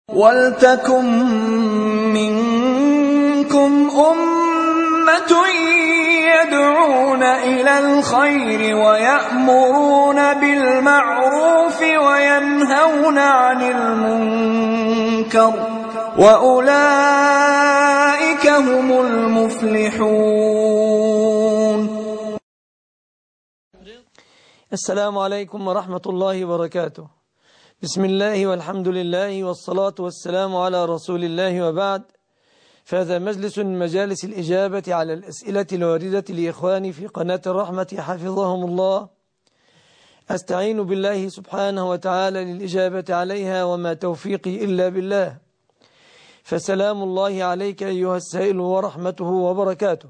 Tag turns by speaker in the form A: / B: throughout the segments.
A: وَلْتَكُن مِّنكُمْ أُمَّةٌ يَدْعُونَ إِلَى الْخَيْرِ وَيَأْمُرُونَ بِالْمَعْرُوفِ وَيَنْهَوْنَ عَنِ الْمُنكَرِ وَأُولَئِكَ هُمُ الْمُفْلِحُونَ.
B: السلام عليكم ورحمة الله وبركاته. بسم الله والحمد لله والصلاة والسلام على رسول الله، وبعد، فهذا مجلس من مجالس الإجابة على الأسئلة الواردة لإخواني في قناة الرحمة حفظهم الله. أستعين بالله سبحانه وتعالى للإجابة عليها، وما توفيقي إلا بالله. فسلام الله عليك أيها السائل ورحمته وبركاته.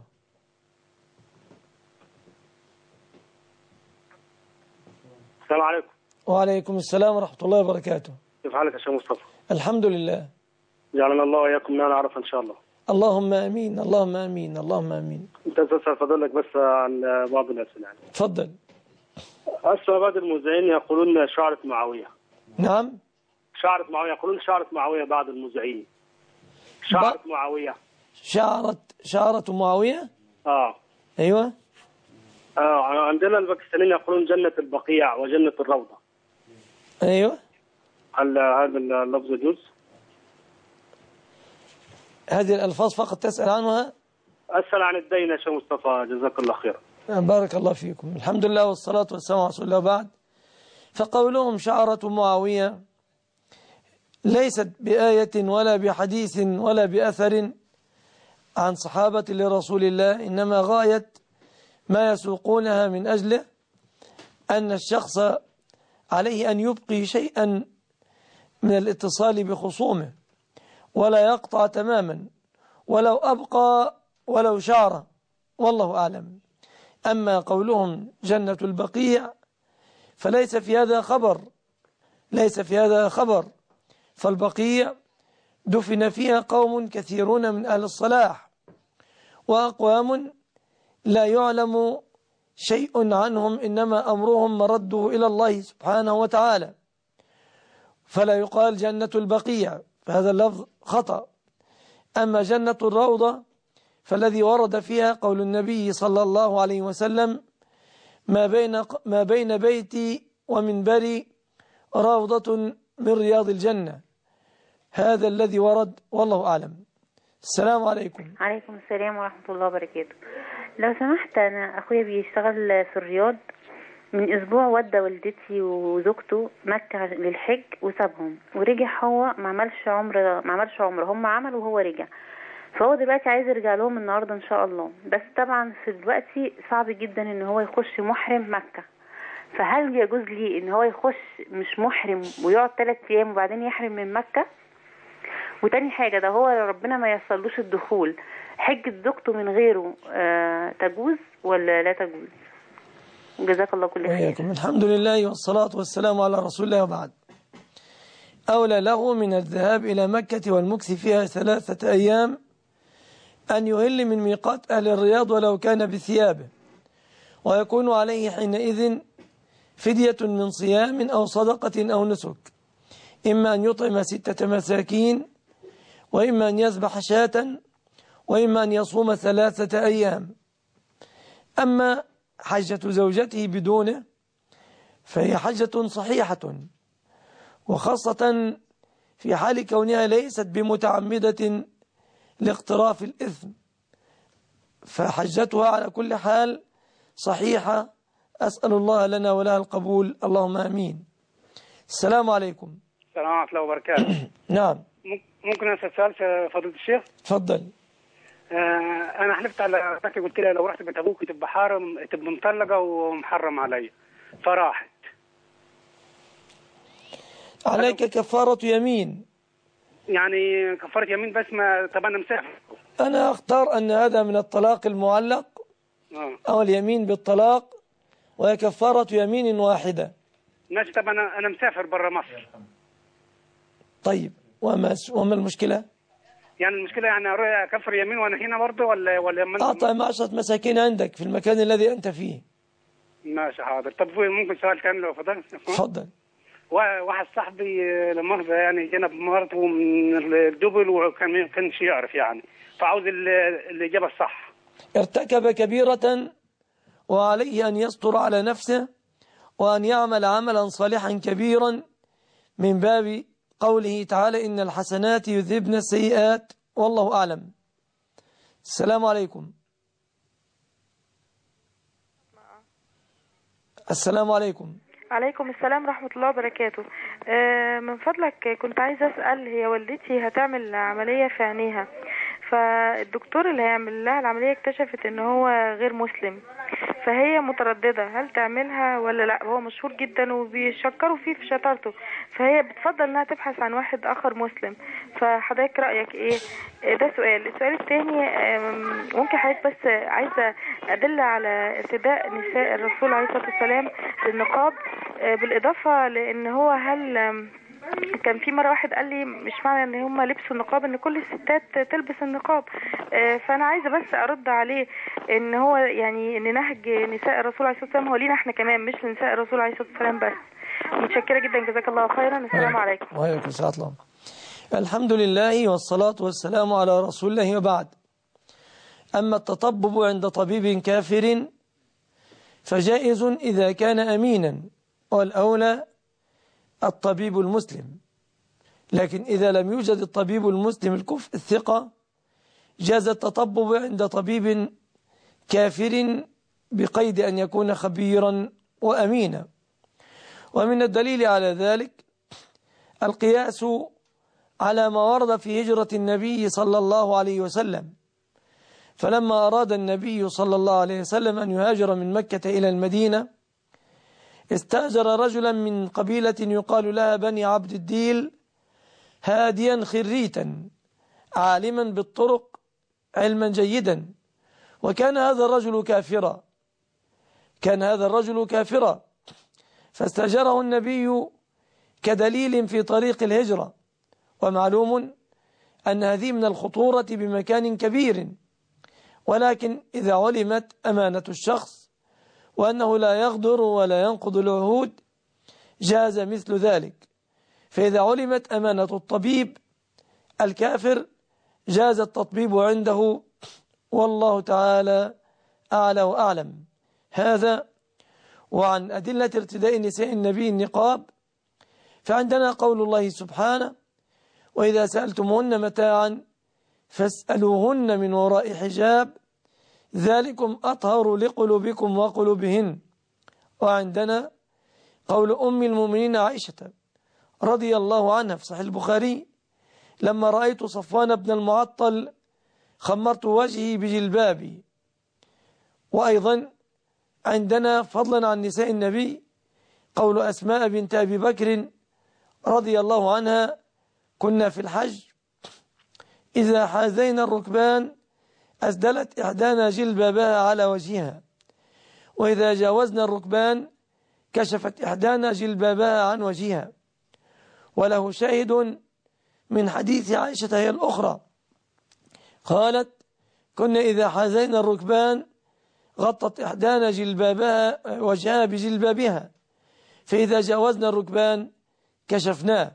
C: السلام عليكم.
B: وعليكم السلام ورحمة الله وبركاته.
C: كيف حالك يا شيخ مصطفى؟
B: الحمد لله.
C: جعلنا الله وإياكم ما نعرف إن شاء الله.
B: اللهم آمين، اللهم آمين، اللهم آمين.
C: أنت تسأل فضلك بس عن بعض الأسئلة يعني.
B: تفضل.
C: أسمع بعض المذيعين يقولون شعرة معاوية.
B: نعم.
C: شعرة معاوية، يقولون شعرة معاوية بعض المذيعين. شعرة معاوية.
B: شعرة معاوية؟
C: أيوه.
B: أيوة.
C: عندنا الباكستانيين يقولون جنة البقيع وجنة الروضة.
B: أيوة.
C: هل هذا اللفظ يجوز؟
B: هذه الألفاظ فقط تسأل عنها؟
C: أسأل عن الدين يا شيخ مصطفى، جزاك الله خيرا.
B: بارك الله فيكم. الحمد لله والصلاة والسلام على رسول الله، بعد. فقولهم شعرة معاوية ليست بآية ولا بحديث ولا بأثر عن صحابة لرسول الله، إنما غاية ما يسوقونها من أجله أن الشخص عليه أن يبقي شيئا من الاتصال بخصومه، ولا يقطع تماما، ولو أبقى ولو شعر، والله أعلم. أما قولهم جنة البقيع فليس في هذا خبر، ليس في هذا خبر، فالبقيع دفن فيها قوم كثيرون من أهل الصلاح، وأقوام لا يعلم شيء عنهم، إنما أمرهم مرده إلى الله سبحانه وتعالى، فلا يقال جنة البقيع، فهذا اللفظ خطأ. أما جنة الروضة فالذي ورد فيها قول النبي صلى الله عليه وسلم: ما بين بيتي ومنبري روضة من رياض الجنة، هذا الذي ورد، والله أعلم. السلام عليكم.
D: عليكم السلام ورحمة الله وبركاته. لو سمحت، أنا أخويا بيشتغل في الرياض، من أسبوع ودى والدتي وزوجته مكة للحج وسابهم ورجع. هو ما عملش عمره، هم عملوا وهو رجع، فهو دلوقتي عايز يرجع لهم النهاردة إن شاء الله، بس طبعا في دلوقتي صعب جدا إن هو يخش محرم مكة. فهل يجوز لي إن هو يخش مش محرم ويقعد 3 أيام وبعدين يحرم من مكة؟ وتاني حاجة، ده هو ربنا ما يصلوش الدخول، حجة زوجته من غيره تجوز ولا لا تجوز؟ جزاك الله كل خير.
B: الحمد لله والصلاة والسلام على رسول الله، وبعد. أولى له من الذهاب إلى مكة والمكث فيها 3 أيام أن يهل من ميقات أهل الرياض ولو كان بثيابه، ويكون عليه حينئذ فدية من صيام أو صدقة أو نسك، إما أن يطعم 6 مساكين، وإما أن يذبح شاة، وإما أن يصوم 3 أيام. أما حجة زوجته بدونه فهي حجة صحيحة، وخاصة في حال كونها ليست بمتعمدة لاقتراف الإثم، فحجتها على كل حال صحيحة. أسأل الله لنا ولها القبول، اللهم آمين. السلام عليكم.
C: السلام ورحمة الله وبركاته.
B: نعم.
C: ممكن أسأل سؤال فضيلة الشيخ؟
B: تفضل.
C: أنا حلفت على أختي، قلت لها لو رحت بيت أبوك تبقى حارم، تبقى مطلقة ومحرم عليا، فراحت.
B: عليك كفارة يمين.
C: يعني كفارة يمين، بس ما طب أنا مسافر.
B: أنا أختار أن هذا من الطلاق المعلق أو اليمين بالطلاق، وهي كفارة يمين واحدة.
C: ماشي. طب أنا مسافر برا مصر.
B: طيب، وما المشكلة؟
C: يعني المشكلة يعني أروح أكفر يمين وأنا هنا برضه ولا
B: أطعم 10 مساكين عندك في المكان الذي أنت فيه.
C: ماشي، حاضر. طب ممكن سؤال ثاني لو فضلت؟
B: تفضل.
C: واحد صاحبي لما مؤاخذة يعني جنب مرته من الدبل وكان كانش يعرف يعني، فعاوز الإجابة الصح.
B: ارتكب كبيرة وعليه أن يستر على نفسه وأن يعمل عملا صالحا كبيرا من باب قوله تعالى إن الحسنات يذهبن السيئات، والله أعلم. السلام عليكم. السلام عليكم.
E: عليكم السلام ورحمة الله وبركاته. من فضلك كنت عايزة أسأل، هي والدتي هتعمل عملية في عينيها، فالدكتور اللي هيعمل لها العملية اكتشفت ان هو غير مسلم، فهي مترددة هل تعملها ولا لا. هو مشهور جدا وبيشكروا فيه في شطارته، فهي بتفضل انها تبحث عن واحد اخر مسلم. فحضرتك رأيك ايه؟ ده سؤال. السؤال الثاني، ممكن حضرتك بس عايزة ادل على ارتداء نساء الرسول عليه الصلاة والسلام للنقاب، بالاضافة لان هو هل كان في مرة واحد قال لي مش معنى ان هم لبسوا النقاب ان كل الستات تلبس النقاب، فانا عايزة بس ارد عليه ان هو يعني ان نهج نساء الرسول عليه الصلاة والسلام هو لينا احنا كمان، مش لنساء الرسول عليه الصلاة والسلام بس. متشكرة جدا، جزاك الله خيرا. السلام عليكم.
B: وعليكم السلام. الحمد لله والصلاة والسلام على رسول الله، وبعد. أما التطبب عند طبيب كافر فجائز إذا كان أمينا، والأولى الطبيب المسلم. لكن إذا لم يوجد الطبيب المسلم الكفء الثقة جاز التطبب عند طبيب كافر بقيد أن يكون خبيرا وأمينا. ومن الدليل على ذلك القياس على ما ورد في هجرة النبي صلى الله عليه وسلم، فلما أراد النبي صلى الله عليه وسلم أن يهاجر من مكة إلى المدينة استأجر رجلا من قبيلة يقال لها بني عبد الديل هاديا خريتا عالما بالطرق علما جيدا، وكان هذا الرجل كافرا، فاستأجره النبي كدليل في طريق الهجرة. ومعلوم أن هذه من الخطورة بمكان كبير، ولكن إذا علمت أمانة الشخص وأنه لا يغدر ولا ينقض العهود جاز مثل ذلك. فإذا علمت أمانة الطبيب الكافر جاز التطبيب عنده، والله تعالى أعلى وأعلم. هذا. وعن أدلة ارتداء نساء النبي النقاب فعندنا قول الله سبحانه وإذا سألتموهن متاعا فاسألوهن من وراء حجاب ذلكم أطهر لقلوبكم وقلوبهن. وعندنا قول أم المؤمنين عائشة رضي الله عنها في صحيح البخاري لما رأيت صفوان بن المعطل خمرت وجهي بجلبابي. وأيضا عندنا فضلا عن نساء النبي قول أسماء بنت أبي بكر رضي الله عنها كنا في الحج إذا حازينا الركبان أسدلت إحدانا جلبابها على وجهها، وإذا جاوزنا الركبان كشفت إحدانا جلبابها عن وجهها. وله شاهد من حديث عائشة هي الأخرى قالت كنا إذا حازينا الركبان غطت إحدانا جلبابها وجهها بجلبابها، فإذا جاوزنا الركبان كشفناه.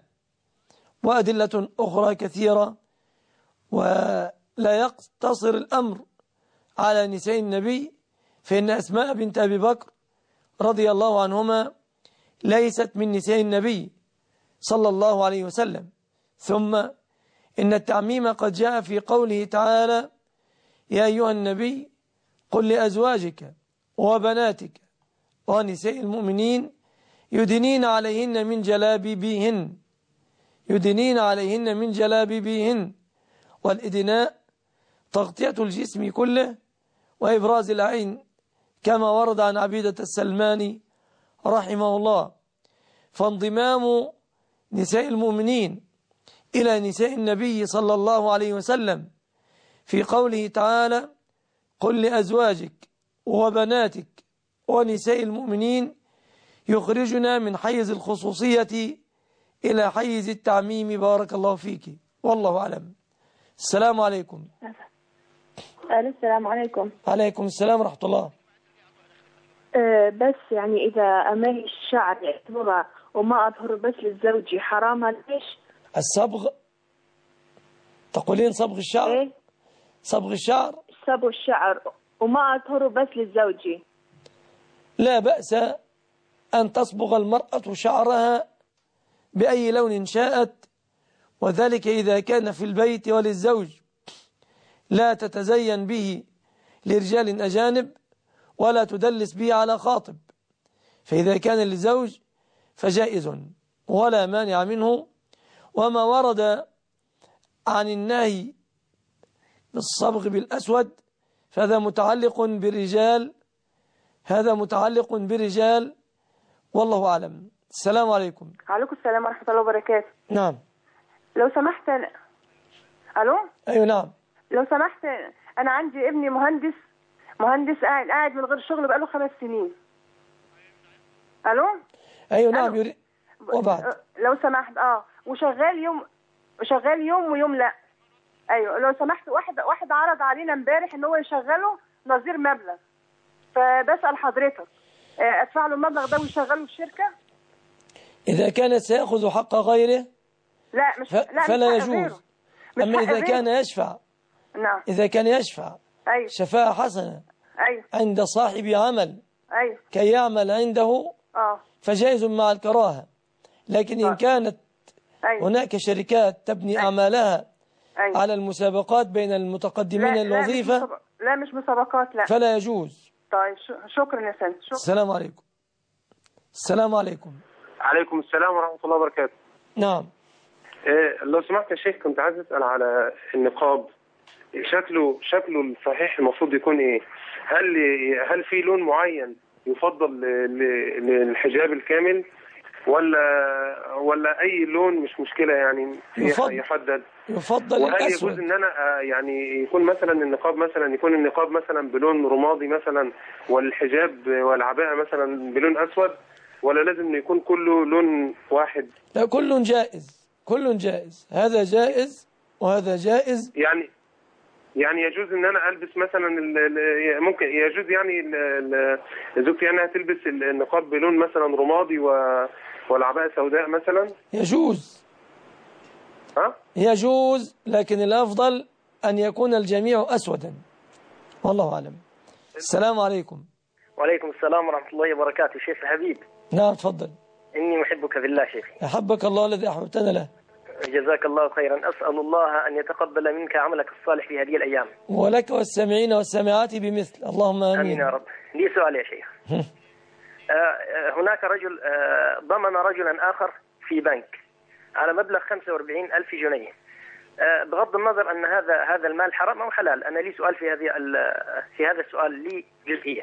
B: وأدلة أخرى كثيرة، ولا يقتصر الأمر على نساء النبي، فإن أسماء بنت أبي بكر رضي الله عنهما ليست من نساء النبي صلى الله عليه وسلم. ثم إن التعميم قد جاء في قوله تعالى يا أيها النبي قل لأزواجك وبناتك ونساء المؤمنين يدنين عليهن من جلابيبهن. والإدناء تغطية الجسم كله وإبراز العين كما ورد عن عبيدة السلماني رحمه الله. فانضمام نساء المؤمنين إلى نساء النبي صلى الله عليه وسلم في قوله تعالى قل لأزواجك وبناتك ونساء المؤمنين يخرجنا من حيز الخصوصية إلى حيز التعميم. بارك الله فيك، والله أعلم. السلام عليكم.
F: السلام عليكم.
B: عليكم السلام ورحمة الله.
F: بس يعني إذا أماني الشعر يعتبرها وما أطهر بس للزوج حرام ليش؟
B: الصبغ، تقولين صبغ الشعر؟
F: إيه؟
B: صبغ الشعر
F: صبغ الشعر وما أطهر بس للزوج.
B: لا بأس أن تصبغ المرأة شعرها بأي لون شاءت، وذلك إذا كان في البيت وللزوج، لا تتزين به لرجال أجانب ولا تدلس به على خاطب. فإذا كان للزوج فجائز ولا مانع منه. وما ورد عن النهي بالصبغ بالأسود فهذا متعلق بالرجال، هذا متعلق بالرجال والله أعلم. السلام عليكم.
G: عليكم السلام ورحمة الله وبركاته.
B: نعم.
G: لو سمحت ألو.
B: أيوة نعم.
G: لو سمحت أنا عندي ابني مهندس قاعد من غير شغل بقاله 5 سنين. ألو.
B: أيوة نعم. وبعد
G: لو سمحت وشغال يوم ويوم لا. أيوة لو سمحت، واحد عرض علينا امبارح إن هو يشغله نظير مبلغ، فبسأل حضرتك أدفع له المبلغ ده ويشغله في الشركة؟
B: إذا كان سيأخذ حق غيره
G: لا
B: فلا يجوز. أما إذا كان يشفع،
G: نعم،
B: إذا كان يشفع
G: أيوة،
B: شفاعة حسنة
G: أيوة،
B: عند صاحب عمل،
G: أيوة،
B: كي يعمل عنده فجائز مع الكراهة. لكن إن كانت هناك شركات تبني أعمالها على المسابقات بين المتقدمين للوظيفة،
G: لا مش مسابقات، لا،
B: فلا يجوز.
G: طيب شكرا يا سيدي.
B: السلام عليكم. السلام عليكم.
H: عليكم السلام ورحمة الله وبركاته.
B: نعم.
H: لو سمحت يا شيخ، كنت عايز أسأل على النقاب، شكله الصحيح المفروض يكون إيه؟ هل في لون معين يفضل للحجاب الكامل، ولا أي لون مش مشكلة يعني يحدد؟
B: يفضل
H: وهل
B: الأسود.
H: يجوز إن أنا يعني يكون مثلا النقاب مثلا بلون رمادي مثلا، والحجاب والعباءة مثلا بلون أسود، ولا لازم يكون كله لون واحد؟
B: لا، كل جائز، كل جائز، هذا جائز وهذا جائز.
H: يعني يجوز ان انا البس مثلا ممكن يجوز يعني زوجتي انها تلبس النقاب بلون مثلا رمادي والعباءة سوداء مثلا؟
B: يجوز. يجوز، لكن الافضل ان يكون الجميع اسودا والله اعلم. السلام عليكم.
I: وعليكم السلام ورحمة الله وبركاته. شيخ الحبيب.
B: نعم تفضل.
I: إني محبك بالله شيخ.
B: أحبك الله الذي أحببتنا له.
I: جزاك الله خيرا. أسأل الله أن يتقبل منك عملك الصالح في هذه الأيام،
B: ولك والسامعين والسامعات بمثل، اللهم آمين.
I: آمين يا رب. لي سؤال يا شيخ. هناك رجل ضمن رجلا آخر في بنك على مبلغ 45,000 جنيه. بغض النظر أن هذا المال حرام أو حلال، أنا لي سؤال في هذا السؤال لي جزئية.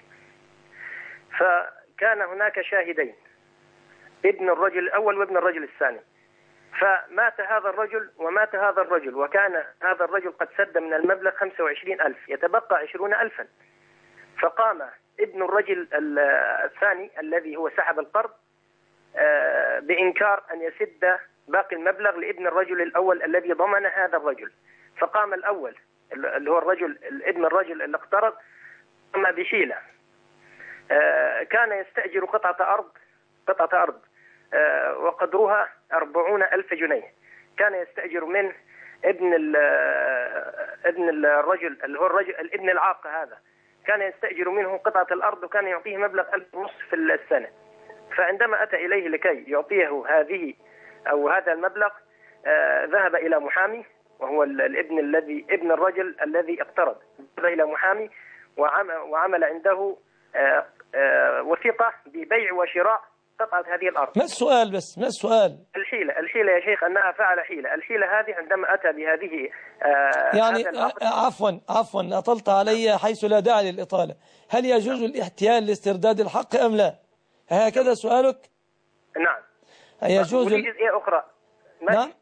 I: فكان هناك شاهدين، ابن الرجل الأول وابن الرجل الثاني، فمات هذا الرجل ومات هذا الرجل، وكان هذا الرجل قد سد من المبلغ 25,000، يتبقى 20,000. فقام ابن الرجل الثاني الذي هو سحب القرض بإنكار أن يسد باقي المبلغ لابن الرجل الأول الذي ضمن هذا الرجل. فقام الأول اللي هو ابن الرجل اللي اقترض، قام بحيلة. كان يستأجر قطعة أرض وقدرها 40,000 جنيه. كان يستأجر من ابن الرجل اللي هو الابن العاق هذا، كان يستأجر منه قطعة الأرض، وكان يعطيه مبلغ 1,500 في السنة. فعندما أتى إليه لكي يعطيه هذا المبلغ، ذهب إلى محامي، وهو ابن الرجل الذي اقترض، ذهب إلى محامي وعمل عنده وثيقة ببيع وشراء قطعة هذه الأرض.
B: ما السؤال بس؟ ما السؤال؟
I: الحيلة يا شيخ، أنها فعل حيلة. الحيلة هذه عندما أتى بهذه
B: يعني عفوا أطلت علي حيث لا داعي للإطالة. هل يجوز الاحتيال لاسترداد الحق أم لا؟ هكذا سؤالك؟
I: نعم.
B: يجوز
I: جزئية أخرى.
B: نعم.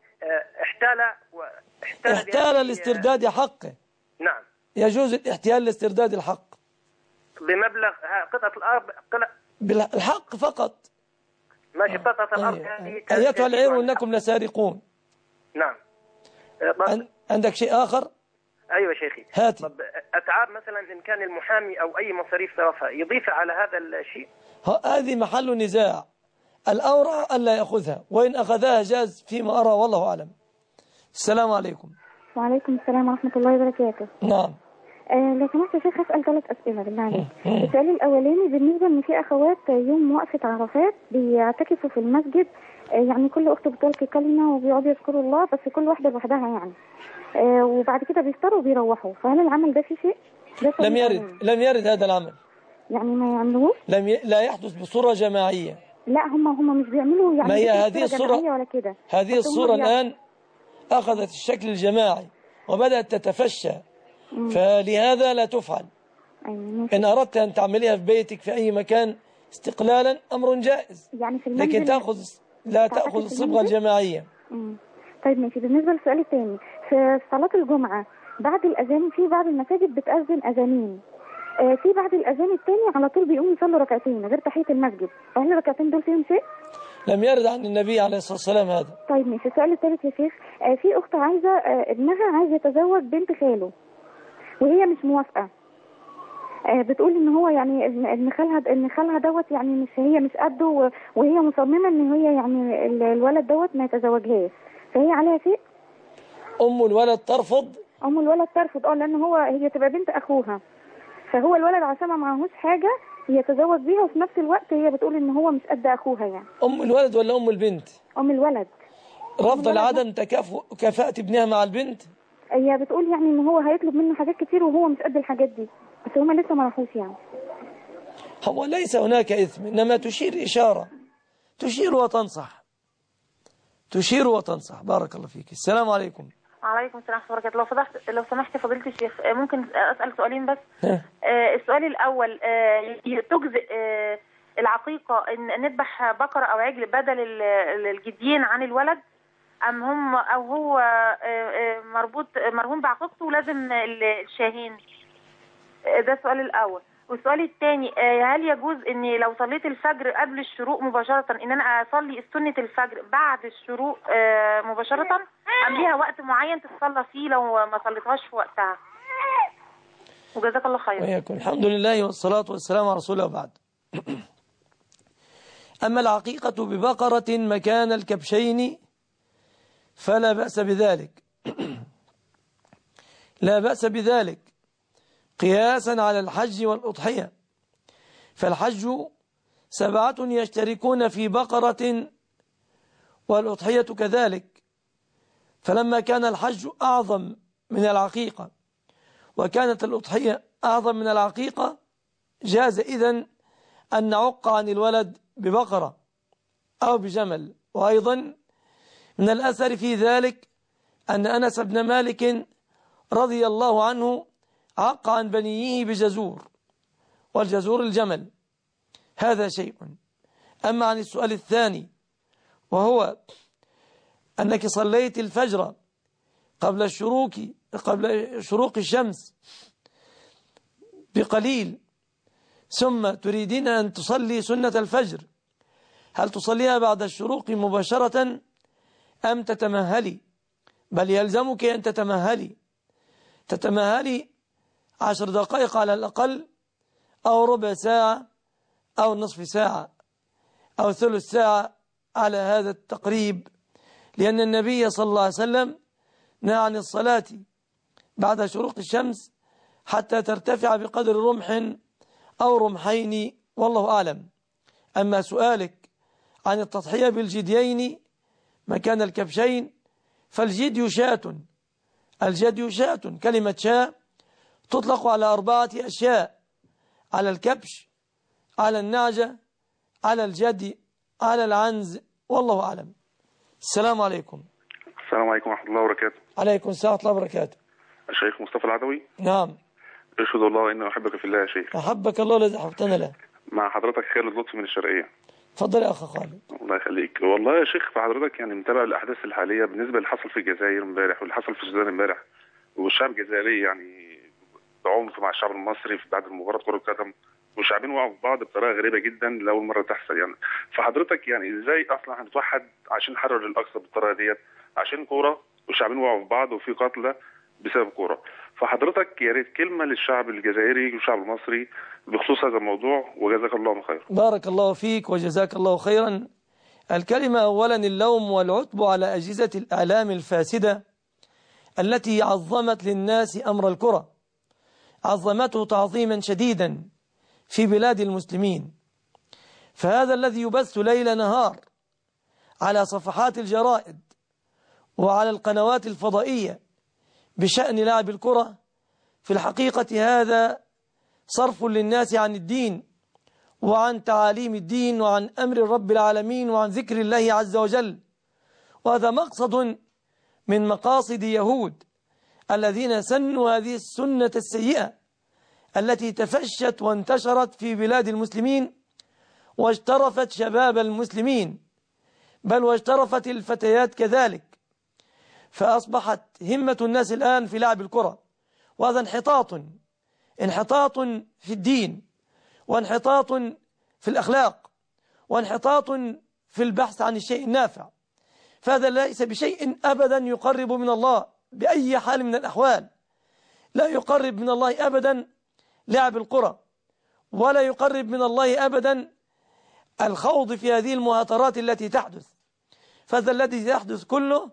B: احتال لاسترداد حقه.
I: نعم.
B: يجوز الاحتيال لاسترداد الحق
I: بمبلغ قطعة الأرض
B: بالحق فقط.
I: ماشي. قطعة الأرض هذه
B: أيتها العير إنكم لسارقون.
I: نعم.
B: عندك شيء آخر؟
I: أيوة شيخي.
B: هاتي.
I: طب أتعاب مثلا إن كان المحامي أو أي مصاريف صرفها يضيف على هذا الشيء؟
B: هذه محل نزاع. الأورع ألا يأخذها، وإن أخذها جاز فيما أرى والله أعلم. السلام عليكم.
J: وعليكم السلام ورحمة الله وبركاته.
B: نعم.
J: لو سمحت يا شيخ هسأل 3 أسئلة بالله عليك. السؤال الأولاني بالنسبة إن في أخوات يوم وقفة عرفات بيعتكفوا في المسجد، يعني كل أخت بتلقي كلمة وبيقعدوا يذكروا الله، بس كل واحدة لوحدها يعني، وبعد كده بيفطروا وبيروحوا، فهل العمل ده فيه شيء؟
B: لم يرد هذا العمل،
J: يعني ما يعملوش؟
B: لا يحدث بصورة جماعية.
J: لا هم مش بيعملوا يعني،
B: ما هي هذه
J: الصورة ولا كده.
B: هذه الصورة الآن أخذت الشكل الجماعي وبدأت تتفشى، فلهذا لا تفعل. إن أردت أن تعمليها في بيتك في أي مكان استقلالا أمر جائز،
J: يعني في
B: لكن لا تأخذ الصبغة الجماعية.
J: طيب ماشي. بالنسبة للسؤال الثاني، في صلاة الجمعة بعد الأذان في بعض المساجد بتأذن أذانين، في بعد الأذان الثاني على طول بيقوموا يصلوا ركعتين غير تحية المسجد، فهل الركعتين دول فيهم شيء؟
B: لم يرد عن النبي عليه الصلاة والسلام هذا.
J: طيب ماشي. السؤال الثالث يا شيخ، في أخت عايزة ابنها عايز يتزوج بنت خاله وهي مش موافقة، بتقول ان هو يعني ان خالها دوت يعني هي مش قده، وهي مصممة ان هي يعني الولد دوت ما يتزوجهاش، فهي عليها شيء؟
B: أم الولد ترفض؟
J: أم الولد ترفض لأن هي تبقى بنت أخوها، فهو الولد عشان ما معهوش حاجة يتزوج بيها، وفي نفس الوقت هي بتقول ان هو مش قد أخوها يعني.
B: أم الولد ولا أم البنت؟
J: أم الولد.
B: رفض العدم كفاءة ابنها مع البنت؟
J: هي بتقول يعني ان هو هيطلب منه حاجات كتير وهو مش قد الحاجات دي، بس هما لسه ما راحوش يعني.
B: هو ليس هناك إثم، إنما تشير إشارة، تشير وتنصح. بارك الله فيك. السلام عليكم.
K: وعليكم السلام ورحمة الله وبركاته. لو سمحت فضيلة الشيخ ممكن أسأل سؤالين بس؟ السؤال الأول، تجزئ العقيقة إن نذبح بقرة أو عجل بدل الجديين عن الولد، أم هو مرهون بعقيقته ولازم الشاهين؟ ده السؤال الأول. والسؤال الثاني، هل يجوز إني لو صليت الفجر قبل الشروق مباشرة إن أنا أصلي سنة الفجر بعد الشروق مباشرة، أم ليها وقت معين تتصلى فيه لو ما صليتهاش في وقتها؟ وجزاك الله خير.
B: وياكم. الحمد لله والصلاة والسلام على رسول الله وبعد. أما العقيقة ببقرة مكان الكبشين فلا بأس بذلك لا بأس بذلك قياسا على الحج والأضحية، فالحج 7 يشتركون في بقرة والأضحية كذلك، فلما كان الحج أعظم من العقيقة وكانت الأضحية أعظم من العقيقة جاز إذن أن نعق عن الولد ببقرة أو بجمل. وأيضا من الأثر في ذلك أن أنس بن مالك رضي الله عنه عق عن بنيه بجزور، والجزور الجمل. هذا شيء. أما عن السؤال الثاني وهو أنك صليت الفجر قبل شروق الشمس بقليل ثم تريدين أن تصلي سنة الفجر، هل تصليها بعد الشروق مباشرة أم تتمهلي؟ بل يلزمك أن تتمهلي 10 دقائق على الأقل، أو ربع ساعة أو نصف ساعة أو ثلث ساعة على هذا التقريب، لأن النبي صلى الله عليه وسلم نهى عن الصلاة بعد شروق الشمس حتى ترتفع بقدر رمح أو رمحين، والله أعلم. أما سؤالك عن التضحية بالجديين مكان الكبشين، فالجدي شاة. الجدي شاة، كلمة شاة تطلق على 4 أشياء: على الكبش، على النعجة، على الجدي، على العنز، والله أعلم. السلام عليكم.
L: السلام عليكم ورحمة الله وبركاته.
B: عليكم السلام ورحمة الله وبركاته.
L: الشيخ مصطفى العدوي.
B: نعم.
L: أشهد الله إني أحبك في الله يا شيخ.
B: أحبك الله الذي أحببتنا له.
L: مع حضرتك خالد لطفي من الشرقية.
B: اتفضل يا أخ خالد.
L: الله يخليك. والله يا شيخ فحضرتك يعني متابع الأحداث الحالية بالنسبة اللي حصل في الجزائر امبارح واللي حصل في السودان امبارح، والشعب الجزائري يعني بعنف مع الشعب المصري بعد مباراة كرة القدم، والشعبين وقعوا في بعض بطريقة غريبة جدا لأول مرة تحصل يعني. فحضرتك يعني إزاي أصلا هنتوحد عشان نحرر الأقصى بالطريقة ديت عشان كورة، والشعبين وقعوا في بعض وفي قتلى بسبب كورة؟ فحضرتك يا ريت كلمة للشعب الجزائري والشعب المصري بخصوص هذا الموضوع، وجزاك الله خيرا.
B: بارك الله فيك وجزاك الله خيرا. الكلمة أولا اللوم والعتب على أجهزة الإعلام الفاسدة التي عظمت للناس أمر الكرة، عظمته تعظيما شديدا في بلاد المسلمين. فهذا الذي يبث ليل نهار على صفحات الجرائد وعلى القنوات الفضائية بشأن لعب الكرة، في الحقيقة هذا صرف للناس عن الدين وعن تعاليم الدين وعن أمر رب العالمين وعن ذكر الله عز وجل. وهذا مقصد من مقاصد يهود الذين سنوا هذه السنة السيئة التي تفشت وانتشرت في بلاد المسلمين واجترفت شباب المسلمين، بل واجترفت الفتيات كذلك، فأصبحت همة الناس الآن في لعب الكرة. وهذا انحطاط في الدين، وانحطاط في الأخلاق، وانحطاط في البحث عن الشيء النافع. فهذا ليس بشيء أبدا يقرب من الله بأي حال من الأحوال. لا يقرب من الله أبدا لعب القرى، ولا يقرب من الله أبدا الخوض في هذه المهاترات التي تحدث. فهذا الذي يحدث كله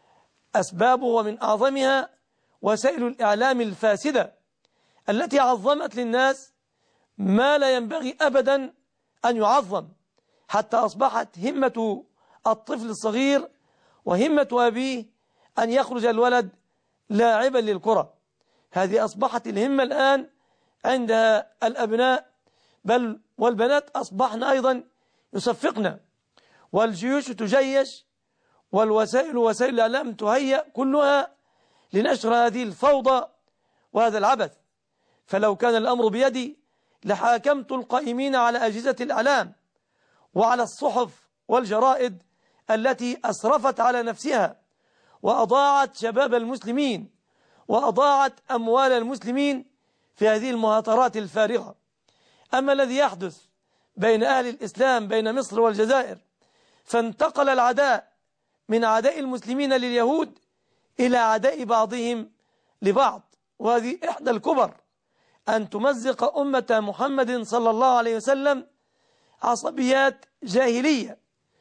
B: أسبابه ومن أعظمها وسائل الإعلام الفاسدة التي عظمت للناس ما لا ينبغي أبدا أن يعظم، حتى أصبحت همة الطفل الصغير وهمة أبيه أن يخرج الولد لاعبا للكرة. هذه أصبحت الهمة الآن عند الأبناء، بل والبنات أصبحن أيضا يصفقن، والجيوش تجيش، والوسائل وسائل الإعلام تهيأ كلها لنشر هذه الفوضى وهذا العبث. فلو كان الأمر بيدي لحاكمت القائمين على أجهزة الإعلام وعلى الصحف والجرائد التي أسرفت على نفسها وأضاعت شباب المسلمين وأضاعت أموال المسلمين في هذه المهاترات الفارغة. أما الذي يحدث بين أهل الإسلام بين مصر والجزائر، فانتقل العداء من عداء المسلمين لليهود إلى عداء بعضهم لبعض. وهذه إحدى الكبر، أن تمزق أمة محمد صلى الله عليه وسلم عصبيات جاهلية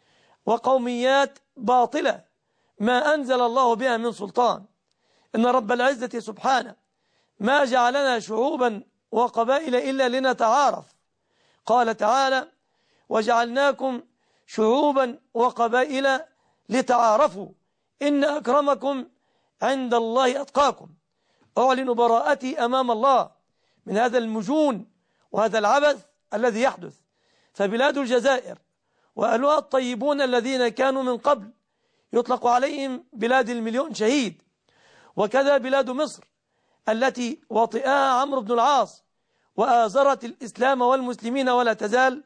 B: وقوميات باطلة ما أنزل الله بها من سلطان. إن رب العزة سبحانه ما جعلنا شعوبا وقبائل إلا لنتعارف. قال تعالى: وجعلناكم شعوبا وقبائل لتعارفوا إن أكرمكم عند الله أتقاكم. أعلن براءتي أمام الله من هذا المجون وهذا العبث الذي يحدث. فبلاد الجزائر وأهلها الطيبون الذين كانوا من قبل يطلق عليهم بلاد المليون شهيد، وكذا بلاد مصر التي وطئها عمرو بن العاص وآزرت الإسلام والمسلمين ولا تزال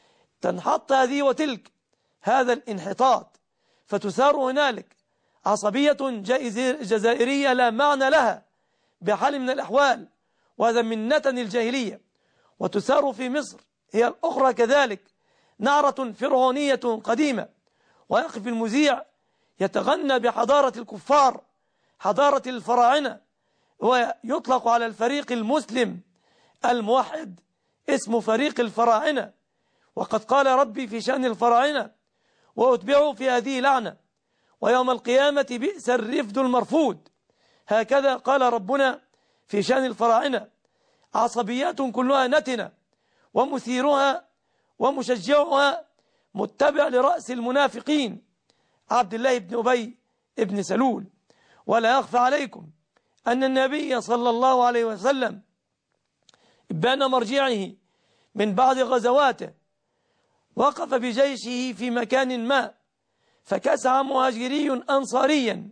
B: تنحط هذه وتلك هذا الانحطاط، فتثار هنالك عصبية جزائرية لا معنى لها بحال من الأحوال، وهذا من نتن الجاهلية. وتثار في مصر هي الأخرى كذلك نعرة فرعونية قديمة، ويقف المذيع يتغنى بحضارة الكفار، حضارة الفراعنة، ويطلق على الفريق المسلم الموحد اسمه فريق الفراعنة. وقد قال ربي في شأن الفراعنة: وأتبعوا في هذه لعنة ويوم القيامة بئس الرفد المرفود. هكذا قال ربنا في شأن الفراعنة. عصبيات كلها نتنة، ومثيرها ومشجعها متبع لرأس المنافقين عبد الله بن أبي بن سلول. ولا يخفى عليكم أن النبي صلى الله عليه وسلم بان مرجعه من بعض غزواته وقف بجيشه في مكان ما، فكسع مهاجري أنصاريا،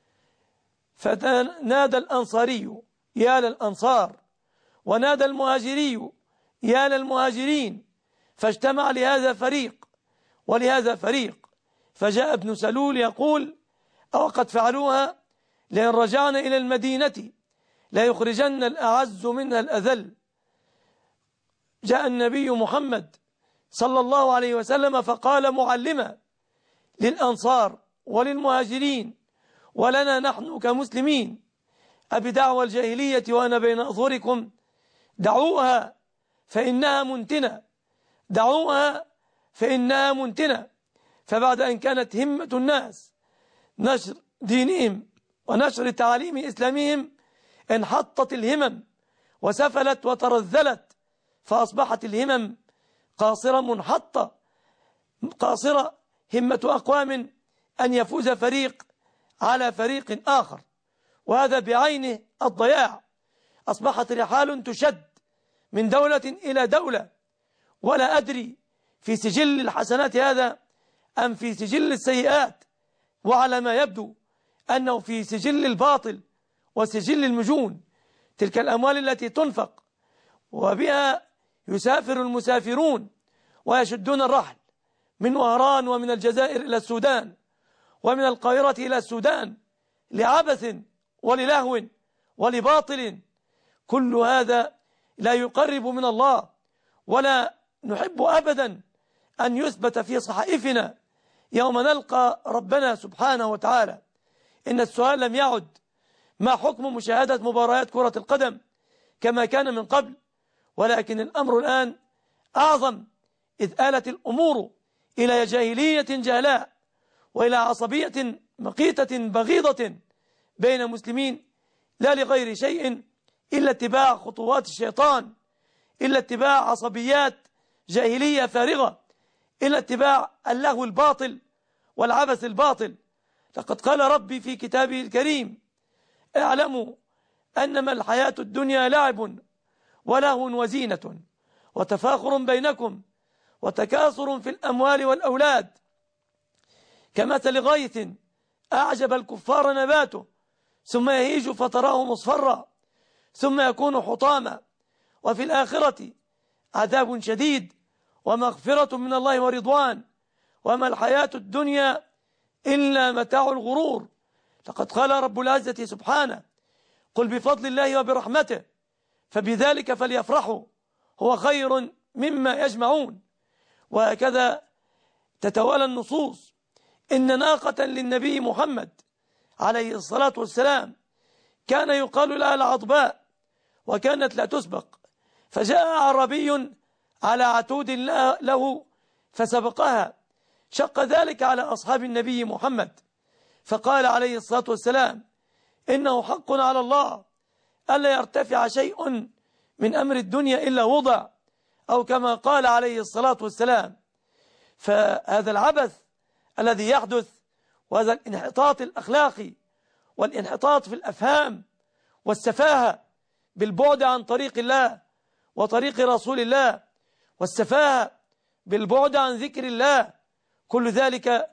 B: فنادى الأنصاري: يا للأنصار، ونادى المهاجري: يا للمهاجرين، فاجتمع لهذا فريق ولهذا فريق. فجاء ابن سلول يقول: أو قد فعلوها لئن رجعنا إلى المدينة لا يخرجن الأعز منها الأذل. جاء النبي محمد صلى الله عليه وسلم فقال معلما للأنصار وللمهاجرين ولنا نحن كمسلمين: أبدعوى الجاهلية وأنا بين أظهركم؟ دعوها فإنها منتنة، دعوها فإنها منتنة. فبعد أن كانت همة الناس نشر دينهم ونشر تعاليم إسلامهم انحطت الهمم وسفلت وترذلت، فأصبحت الهمم قاصرة منحطة، قاصرة همة أقوام أن يفوز فريق على فريق آخر، وهذا بعينه الضياع. أصبحت رحال تشد من دولة إلى دولة، ولا أدري في سجل الحسنات هذا أم في سجل السيئات، وعلى ما يبدو أنه في سجل الباطل وسجل المجون. تلك الأموال التي تنفق وبها يسافر المسافرون ويشدون الرحل من وهران ومن الجزائر إلى السودان ومن القاهرة إلى السودان لعبث وللهو ولباطل، كل هذا لا يقرب من الله، ولا نحب أبدا أن يثبت في صحائفنا يوم نلقى ربنا سبحانه وتعالى. إن السؤال لم يعد ما حكم مشاهدة مباريات كرة القدم كما كان من قبل، ولكن الأمر الآن أعظم، إذ آلت الأمور إلى جاهلية جهلاء وإلى عصبية مقيتة بغيضة بين مسلمين، لا لغير شيء إلا اتباع خطوات الشيطان، إلا اتباع عصبيات جاهلية فارغة، إلا اتباع اللهو الباطل والعبث الباطل. لقد قال ربي في كتابه الكريم: اعلموا أنما الحياة الدنيا لعب ولهو وزينة وتفاخر بينكم وتكاثر في الأموال والأولاد كمثل غيث أعجب الكفار نباته ثم يهيج فتراه مصفرا ثم يكون حطاما وفي الآخرة عذاب شديد ومغفرة من الله ورضوان وما الحياة الدنيا إلا متاع الغرور. لقد قال رب العزة سبحانه: قل بفضل الله وبرحمته فبذلك فليفرحوا هو خير مما يجمعون. وهكذا تتوالى النصوص. إن ناقة للنبي محمد عليه الصلاة والسلام كان يقال لها العضباء وكانت لا تسبق، فجاء عربي على عتود له فسبقها، شق ذلك على أصحاب النبي محمد، فقال عليه الصلاة والسلام: إنه حق على الله ألا يرتفع شيء من أمر الدنيا إلا وضع، أو كما قال عليه الصلاة والسلام. فهذا العبث الذي يحدث وهذا الانحطاط الأخلاقي والانحطاط في الأفهام والسفاهة بالبعد عن طريق الله وطريق رسول الله والسفاهة بالبعد عن ذكر الله، كل ذلك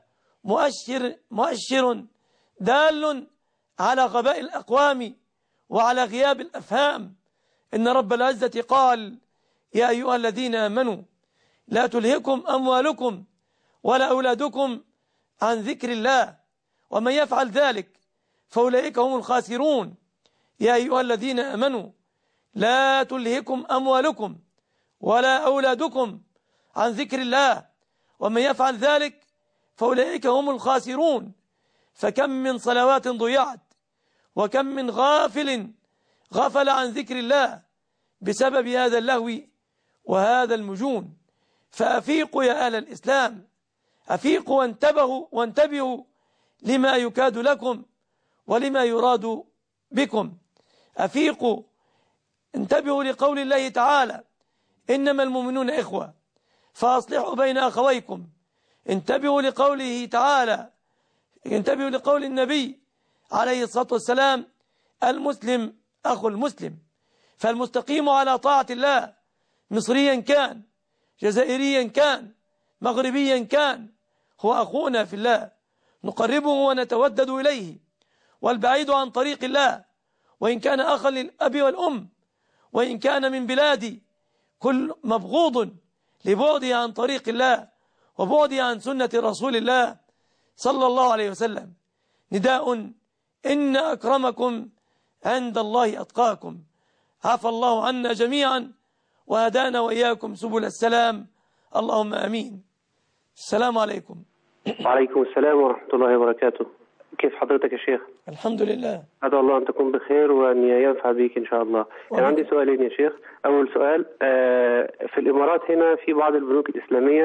B: مؤشر دال على غباء الأقوام وعلى غياب الأفهام. إن رب العزة قال: يا أيها الذين آمنوا لا تلهكم أموالكم ولا أولادكم عن ذكر الله ومن يفعل ذلك فأولئك هم الخاسرون. يا أيها الذين آمنوا لا تلهكم أموالكم ولا أولادكم عن ذكر الله ومن يفعل ذلك فأولئك هم الخاسرون. فكم من صلوات ضيعت وكم من غفل عن ذكر الله بسبب هذا اللهو وهذا المجون. فأفيقوا يا أهل الإسلام، أفيقوا وانتبهوا لما يكاد لكم ولما يراد بكم. أفيقوا، انتبهوا لقول الله تعالى: إنما المؤمنون إخوة فأصلحوا بين أخويكم. انتبهوا لقوله تعالى، انتبهوا لقول النبي عليه الصلاة والسلام: المسلم أخو المسلم. فالمستقيم على طاعة الله مصريا كان جزائريا كان مغربيا كان هو أخونا في الله، نقربه ونتودد إليه. والبعيد عن طريق الله وإن كان أخا للأب والأم وإن كان من بلادي كل مبغوض لبعده عن طريق الله وبعده عن سنة رسول الله صلى الله عليه وسلم. نداء: إن أكرمكم عند الله أتقاكم. عفى الله عنا جميعا وهدانا وإياكم سبل السلام، اللهم أمين. السلام عليكم.
M: وعليكم السلام ورحمة الله وبركاته. كيف حضرتك يا شيخ؟
B: الحمد لله.
M: أدعو الله أن تكون بخير وأن ينفع بك إن شاء الله. يعني عندي سؤالين يا شيخ. أول سؤال، في الإمارات هنا في بعض البنوك الإسلامية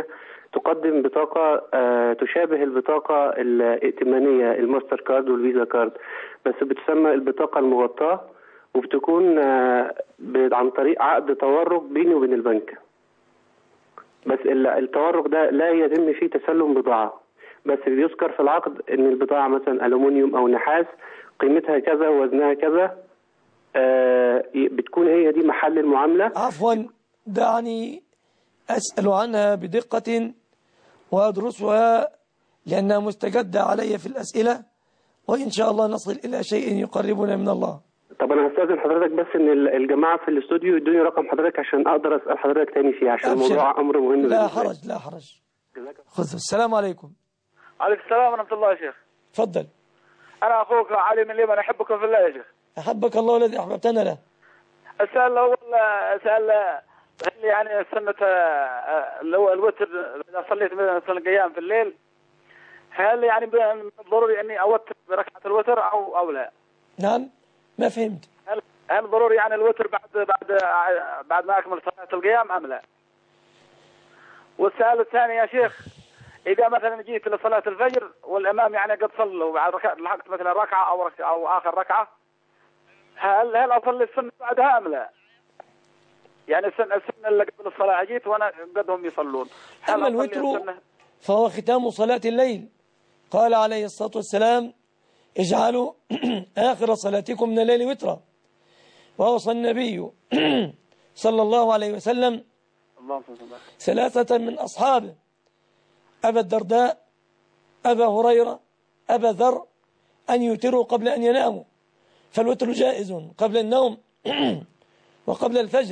M: تقدم بطاقة تشابه البطاقة الائتمانية الماستر كارد والفيزا كارد، بس بتسمى البطاقة المغطاة، وبتكون عن طريق عقد تورق بيني وبين البنك. بس التورق ده لا يتم فيه تسلم بضاعة، بس بيذكر في العقد ان البضاعة مثلا ألومنيوم او نحاس قيمتها كذا ووزنها كذا، بتكون هي دي محل المعاملة.
B: عفوا، دعني أسأل عنها بدقة وأدرسها لأنها مستجدة علي في الأسئلة، وإن شاء الله نصل إلى شيء يقربنا من الله.
M: طب أنا هستأذن حضرتك بس إن الجماعة في الاستوديو يدوني رقم حضرتك عشان أقدر أسأل حضرتك تاني فيه، عشان الموضوع أمر مهم.
B: لا حرج لا حرج. خذ. السلام عليكم.
N: عليكم السلام ورحمة الله يا شيخ.
B: تفضل.
N: أنا أخوك علي من اليمن، أحبك في الله يا شيخ.
B: أحبك الله الذي أحببتنا له.
N: السؤال الأول، سأل هل يعني سنة اللي هو الوتر إذا صليت مثلا قيام في الليل، هل يعني ضروري إني أوتر بركعة الوتر أو لا؟
B: نعم، ما فهمت.
N: هل ضروري يعني الوتر بعد ما أكمل صلاة القيام أم لا؟ والسؤال الثاني يا شيخ، إذا مثلا جيت لصلاة الفجر والإمام يعني قد صلى وبعد لحقت مثلا ركعة أو آخر ركعة، هل أصلي السنة بعدها أم لا؟ يعني السنة اللي قبل الصلاة جيت وأنا قدهم يصلون.
B: أما الوتر فهو ختام صلاة الليل، قال عليه الصلاة والسلام: اجعلوا آخر صلاتكم من الليل وترا. ووصى النبي صلى الله عليه وسلم ثلاثة من أصحابه: أبا الدرداء، أبا هريرة، أبا ذر، أن يوتروا قبل أن يناموا. فالوتر جائز قبل النوم وقبل الفجر،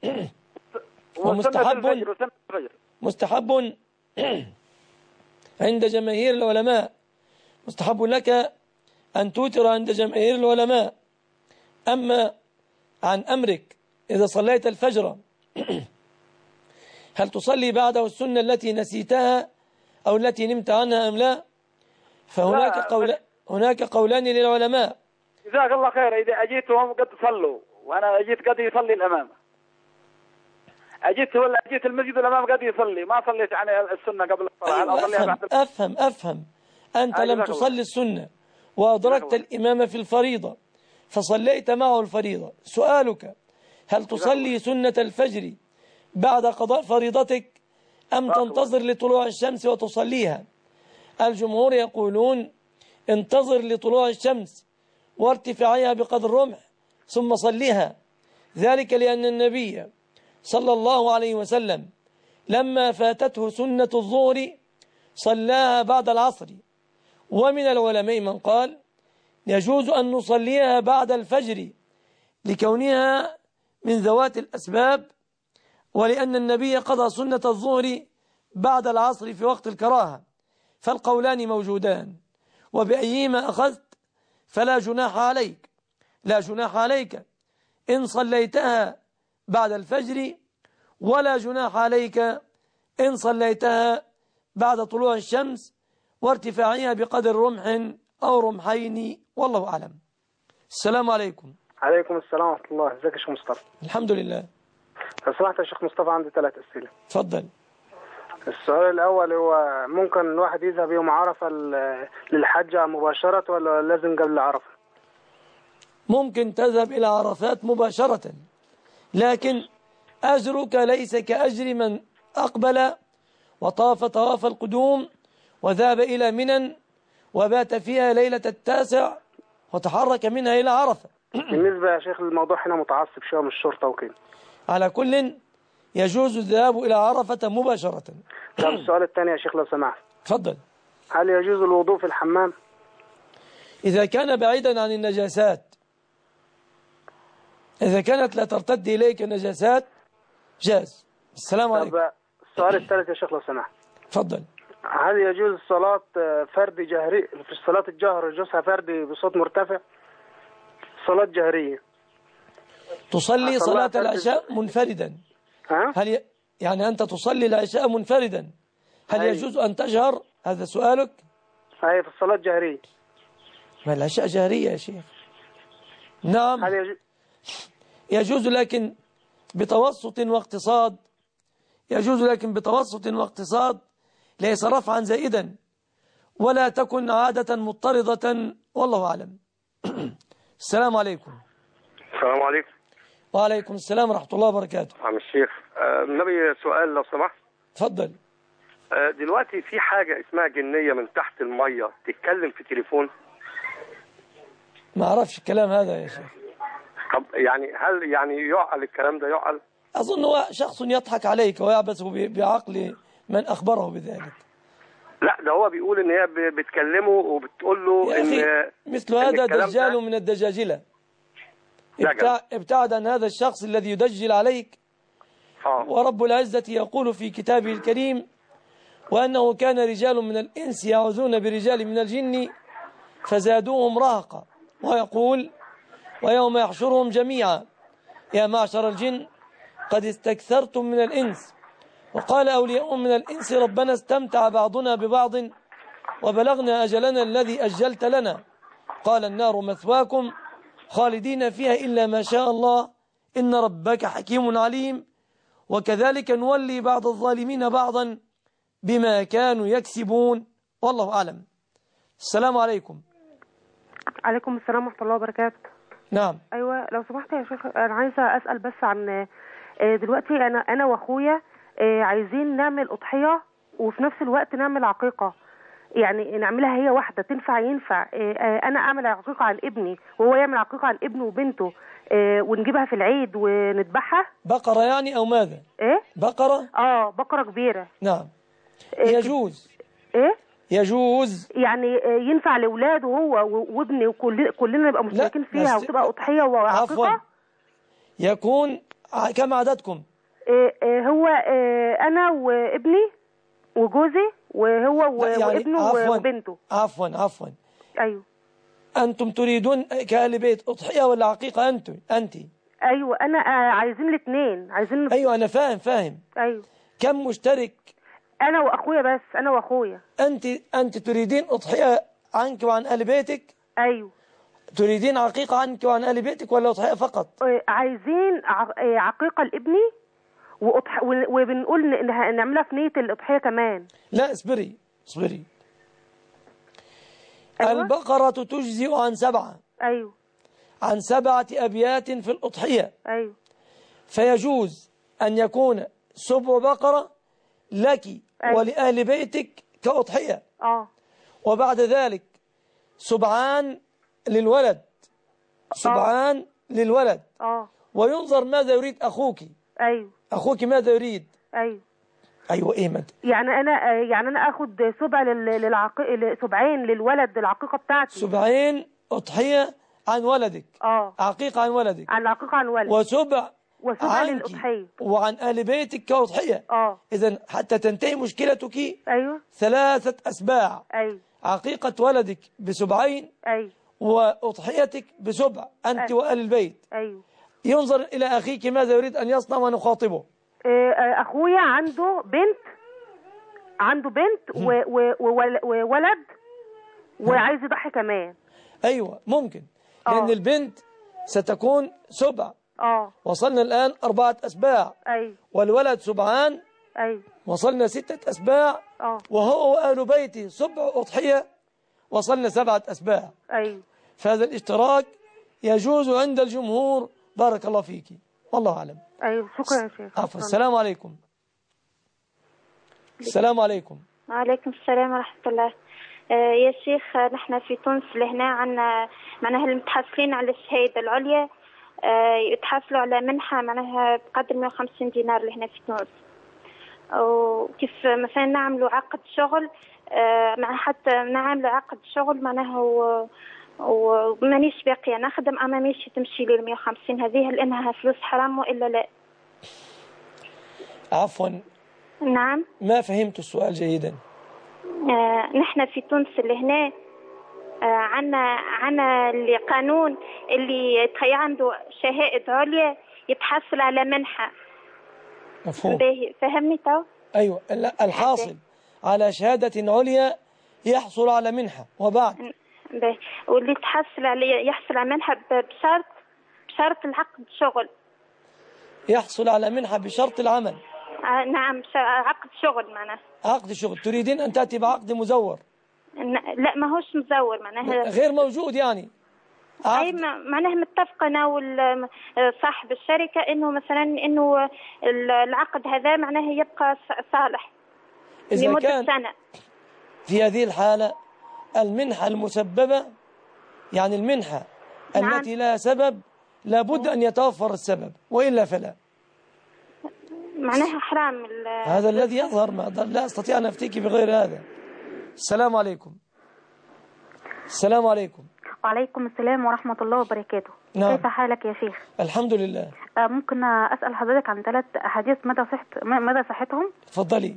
B: مستحب عند جماهير العلماء. مستحب لك أن توتر عند جماهير العلماء. أما عن أمرك إذا صليت الفجر هل تصلي بعده السنة التي نسيتها أو التي نمت عنها أم لا؟ هناك قولان للعلماء.
N: جزاك الله خير. إذا أجيتهم قد صلوا وأنا أجيت قد يصلي الأمام، أجيت المسجد الأمام قد يصلي، ما صليت عن السنة قبل الصلاة.
B: أفهم. أنت لم تصلي السنة وأدركت الإمام في الفريضة فصليت معه الفريضة. سؤالك: هل تصلي سنة الفجر بعد قضاء فريضتك أم تنتظر لطلوع الشمس وتصليها؟ الجمهور يقولون: انتظر لطلوع الشمس وارتفاعها بقدر الرمح ثم صليها، ذلك لأن النبي صلى الله عليه وسلم لما فاتته سنة الظهر صلاها بعد العصر. ومن العلماء من قال يجوز أن نصليها بعد الفجر لكونها من ذوات الأسباب، ولأن النبي قضى سنة الظهر بعد العصر في وقت الكراهة. فالقولان موجودان، وبأيهما أخذت فلا جناح عليك. لا جناح عليك إن صليتها بعد الفجر، ولا جناح عليك إن صليتها بعد طلوع الشمس وارتفاعها بقدر رمح أو رمحين، والله أعلم. السلام عليكم.
O: عليكم السلام ورحمة الله. ازيك يا شيخ مصطفى؟
B: الحمد لله.
O: لو سمحت يا شيخ مصطفى عندي 3 أسئلة.
B: تفضل.
O: السؤال الأول هو ممكن الواحد يذهب يوم عرفة للحجة مباشرة ولا لازم قبل عرفة؟
B: ممكن تذهب إلى عرفات مباشرة، لكن أجرك ليس كأجر من أقبل وطاف طواف القدوم وذهب إلى منى وبات فيها ليلة 9 وتحرك منها إلى عرفة.
O: بالنسبة يا شيخ الموضوع هنا متعصب شوية من الشرطة وكده.
B: على كل يجوز الذهاب إلى عرفة مباشرة.
O: طب السؤال الثاني يا شيخ لو سمحت.
B: تفضل.
O: هل يجوز الوضوء في الحمام؟
B: إذا كان بعيدا عن النجاسات، إذا كانت لا ترتد إليك النجاسات جاز. السلام عليكم.
O: طب السؤال الثالث يا شيخ لو سمحت.
B: تفضل.
O: هل يجوز صلاة فرد جهري في صلاة الجهر يجوزها فردي بصوت مرتفع؟ صلاة جهرية.
B: تصلي صلاة العشاء منفردا. هل يعني أنت تصلي العشاء منفردا، هل يجوز أن تجهر؟ هذا سؤالك؟
O: أي في الصلاة الجهرية.
B: ما العشاء جهرية يا شيخ. نعم يجوز لكن بتوسط واقتصاد. يجوز لكن بتوسط واقتصاد ليس رفعا زائدا، ولا تكن عادة مضطردة، والله أعلم. السلام عليكم.
P: السلام عليكم.
B: وعليكم السلام ورحمة الله وبركاته.
P: عم الشيخ، النبي سؤال لو سمحت.
B: تفضل.
P: دلوقتي في حاجة اسمها جنية من تحت المية تتكلم في تليفون؟
B: ما أعرفش الكلام هذا يا شيخ.
P: طب يعني هل يعني يعقل الكلام ده يعقل؟
B: أظن هو شخص يضحك عليك ويعبث بعقل من أخبره بذلك.
P: لا، ده هو بيقول ان هي بتكلمه وبتقول له ان
B: مثل هذا دجال من الدجاجلة. ابتعد عن هذا الشخص الذي يدجل عليك. ورب العزة يقول في كتابه الكريم: وأنه كان رجال من الإنس يعوذون برجال من الجن فزادوهم رهقا، ويقول: ويوم يحشرهم جميعا يا معشر الجن قد استكثرتم من الإنس وقال أولياؤهم من الإنس ربنا استمتع بعضنا ببعض وبلغنا أجلنا الذي أجلت لنا قال النار مثواكم خالدين فيها إلا ما شاء الله إن ربك حكيم عليم وكذلك نولي بعض الظالمين بعضا بما كانوا يكسبون، والله أعلم. السلام عليكم.
Q: عليكم السلام ورحمة الله وبركاته.
B: نعم.
Q: أيوة لو سمحت يا شيخ، أنا عايزة أسأل بس عن دلوقتي أنا وأخويا عايزين نعمل أضحية وفي نفس الوقت نعمل عقيقة، يعني نعملها هي واحدة. ينفع أنا أعمل عقيقة عن ابني وهو يعمل عقيقة عن ابنه وبنته ونجيبها في العيد ونذبحها؟
B: بقرة يعني أو ماذا؟
Q: إيه؟
B: بقرة؟
Q: بقرة كبيرة.
B: نعم. يجوز.
Q: إيه؟
B: يجوز.
Q: يعني ينفع لأولاده هو وابني وكلنا نبقى مشتركين فيها وتبقى أضحية وعقيقة؟
B: عفوا. يكون كم عددكم؟
Q: هو أنا وابني وجوزي وهو يعني وابنه وبنته.
B: عفوا.
Q: أيوه.
B: أنتم تريدون كأهل بيت أضحية ولا عقيقة أنت؟
Q: أيوه أنا عايزين الاثنين عايزين.
B: أيوه أنا فاهم.
Q: أيوه.
B: كم مشترك؟
Q: أنا وأخويا بس، أنا وأخويا.
B: أنت تريدين أضحية عنك وعن أهل بيتك؟
Q: أيوه.
B: تريدين عقيقة عنك وعن أهل بيتك ولا أضحية فقط؟
Q: عايزين عقيقة لابني وبنقول نعملها في نية الأضحية كمان.
B: لا اصبري. أيوة. البقرة تجزئ عن 7.
Q: أيوه.
B: عن 7 أبيات في الأضحية.
Q: أيوه.
B: فيجوز أن يكون 7 بقرة لك. أيوه. ولأهل بيتك كأضحية. وبعد ذلك 7 للولد. 7 للولد. وينظر ماذا يريد أخوك.
Q: أيوه.
B: أخوك ماذا يريد؟ أيوه إيه مد؟
Q: يعني أنا أخد 7 للولد العقيقة بتاعتي.
B: 7 أضحية عن ولدك. عقيقة عن ولدك.
Q: عن العقيقة عن ولد.
B: وسبع
Q: للأضحية.
B: وعن أهل بيتك كأضحية. إذن حتى تنتهي مشكلتك.
Q: أيوه.
B: 3 أسباع.
Q: أيوه.
B: عقيقة ولدك ب7.
Q: أيوه.
B: وأضحيتك ب7 أنت وأهل البيت.
Q: أيوه.
B: ينظر إلى أخيك ماذا يريد أن يصنع ونخاطبه.
Q: أخويا عنده بنت وولد وعايز يضحي كمان.
B: أيوة ممكن. لأن البنت ستكون 7. وصلنا الآن 4 أسباع.
Q: أيوة.
B: والولد 7.
Q: أيوة.
B: وصلنا 6 أسباع. وهو وأهل بيته 7 أضحية. وصلنا 7 أسباع.
Q: أيوة.
B: فهذا الاشتراك يجوز عند الجمهور. بارك الله فيك، والله أعلم.
Q: أيوة شكرا يا شيخ.
B: عفوا. السلام عليكم. السلام عليكم.
R: وعليكم السلام ورحمة الله. يا شيخ، نحن في تونس لهنا عنا معناها المتحصلين على الشهادة العليا يتحصلوا على منحة معناها بقدر 150 دينار لهنا في تونس. وكيف مثلا نعملوا عقد شغل مع حتى نعملوا عقد شغل معناها ومانيش باقية نخدم أما ماشي تمشي لي 150 هذه، هل إنها فلوس حرام وإلا لا؟
B: عفوا.
R: نعم.
B: ما فهمت السؤال جيدا.
R: نحن في تونس اللي هنا عنا اللي قانون اللي عنده شهادة عليا يتحصل على منحة.
B: مفهوم.
R: فهمني تو؟
B: أيوة. الحاصل على شهادة عليا يحصل على منحة وبعد
R: واللي يحصل على منحة بشرط العقد شغل.
B: يحصل على منحة بشرط العمل.
R: نعم عقد شغل معناها.
B: عقد شغل، تريدين أن تأتي بعقد مزور؟
R: لا ما هوش مزور معناها
B: غير موجود يعني.
R: أي معناها متفقة أنا وصاحب الشركة إنه مثلا إنه العقد هذا معناه يبقى صالح لمدة سنة.
B: في هذه الحالة المنحة المسببة، يعني المنحة التي لا سبب لابد أن يتوفر السبب، وإلا فلا.
R: معناها حرام.
B: هذا الذي يظهر، لا أستطيع أن أفتيك بغير هذا. السلام عليكم. السلام عليكم.
D: وعليكم السلام ورحمة الله وبركاته.
B: نعم.
D: كيف حالك يا شيخ؟
B: الحمد لله.
D: ممكن أسأل حضرتك عن 3 أحاديث مدى صحتهم؟
B: تفضلي.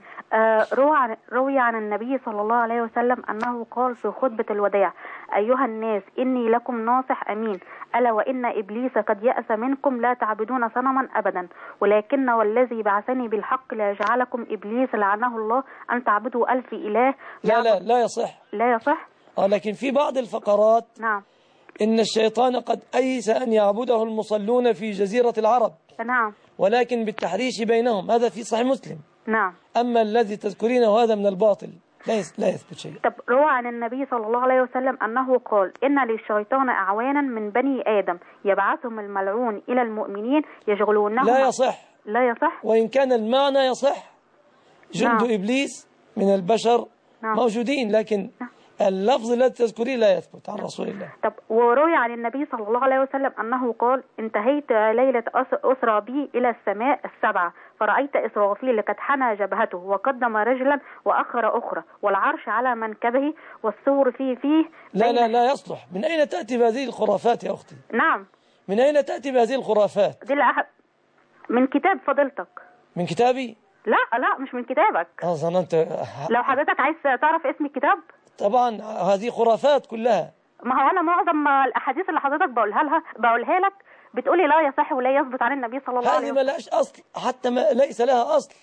D: روي عن النبي صلى الله عليه وسلم أنه قال في خطبة الوداع: أيها الناس إني لكم ناصح أمين، ألا وإن إبليس قد يأس منكم لا تعبدون صنما أبدا، ولكن والذي بعثني بالحق لا يجعلكم إبليس لعنه الله أن تعبدوا 1000 إله.
B: لا يصح.
D: لا يصح.
B: لكن في بعض الفقرات
D: نعم
B: إن الشيطان قد أيس أن يعبده المصلون في جزيرة العرب.
D: نعم.
B: ولكن بالتحريش بينهم، هذا في صحيح مسلم.
D: نعم.
B: أما الذي تذكرينه هذا من الباطل، لا يثبت شيء.
D: طب روى عن النبي صلى الله عليه وسلم أنه قال: إن للشيطان أعوانا من بني آدم يبعثهم الملعون إلى المؤمنين يشغلونهم.
B: لا يصح.
D: لا يصح.
B: وإن كان المعنى يصح، جند
D: نعم.
B: إبليس من البشر
D: نعم.
B: موجودين، لكن اللفظ الذي تذكريه لا يثبت عن رسول الله.
D: طب وروي عن النبي صلى الله عليه وسلم أنه قال: انتهيت ليلة أسرى بي إلى السماء السبعة فرأيت إسرافيل قد حنى جبهته وقدم رجلا وأخر أخرى والعرش على منكبه والسور فيه.
B: لا يصلح. من أين تأتي بهذه الخرافات يا أختي؟
D: نعم.
B: من أين تأتي بهذه الخرافات؟
D: دي من كتاب فضيلتك.
B: من كتابي؟
D: لا مش من كتابك.
B: ظننت.
D: لو حضرتك عايز تعرف اسم الكتاب.
B: طبعا هذه خرافات كلها.
D: ما هو أنا معظم الأحاديث اللي حضرتك بقولها لك بتقولي لا يصح ولا يثبت عن النبي صلى الله عليه وسلم.
B: هذه ما لهاش أصل، حتى ما ليس لها أصل.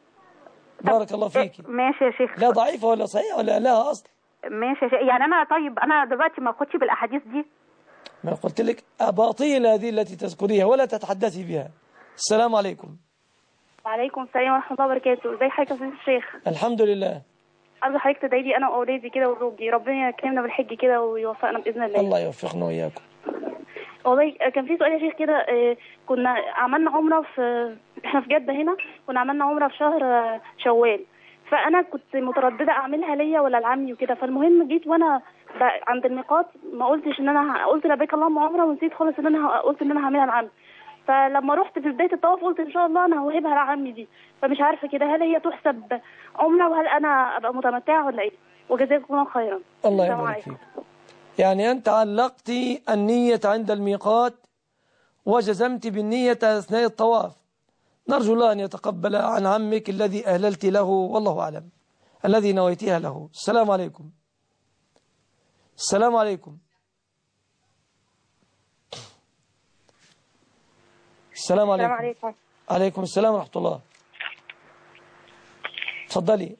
B: بارك الله فيك.
D: ماشي يا شيخ.
B: لا ضعيفة ولا صحيحة ولا لها أصل.
D: ماشي يا شيخ. يعني أنا دلوقتي ما أخدش بالأحاديث دي.
B: ما قلت لك أباطيل هذه التي تذكريها ولا تتحدثي بها. السلام عليكم.
S: وعليكم السلام ورحمة الله وبركاته. ازي حضرتك يا الشيخ؟
B: الحمد لله.
S: عايزة حضرتك تدعي لي أنا وأولادي كده وزوجي، ربنا يكرمنا بالحج كده ويوفقنا بإذن الله.
B: الله يوفقنا وإياكم.
S: والله كان في سؤال يا شيخ كده. كنا عملنا عمرة احنا في جدة هنا، كنا عملنا عمرة في شهر شوال، فأنا كنت مترددة أعملها ليا ولا لعمي وكده. فالمهم جيت وأنا عند الميقات ما قلتش إن أنا قلت لبيك اللهم عمرة، ونسيت خالص إن أنا قلت إن أنا هعملها لعمي. فلما رحت في بداية الطواف قلت إن شاء الله أنا هوهبها لعمي دي. فمش عارفة كده هل هي تحسب عمرة وهل أنا أبقى متمتعة ولا إيه؟ وجزاكم الله خيرا.
B: الله يبارك فيك. يعني أنت علقت النية عند الميقات وجزمت بالنية أثناء الطواف. نرجو الله أن يتقبل عن عمك الذي أهللت له، والله أعلم، الذي نويتها له. السلام عليكم. السلام عليكم. السلام عليكم.
S: عليكم.
B: عليكم السلام ورحمة الله. تفضلي.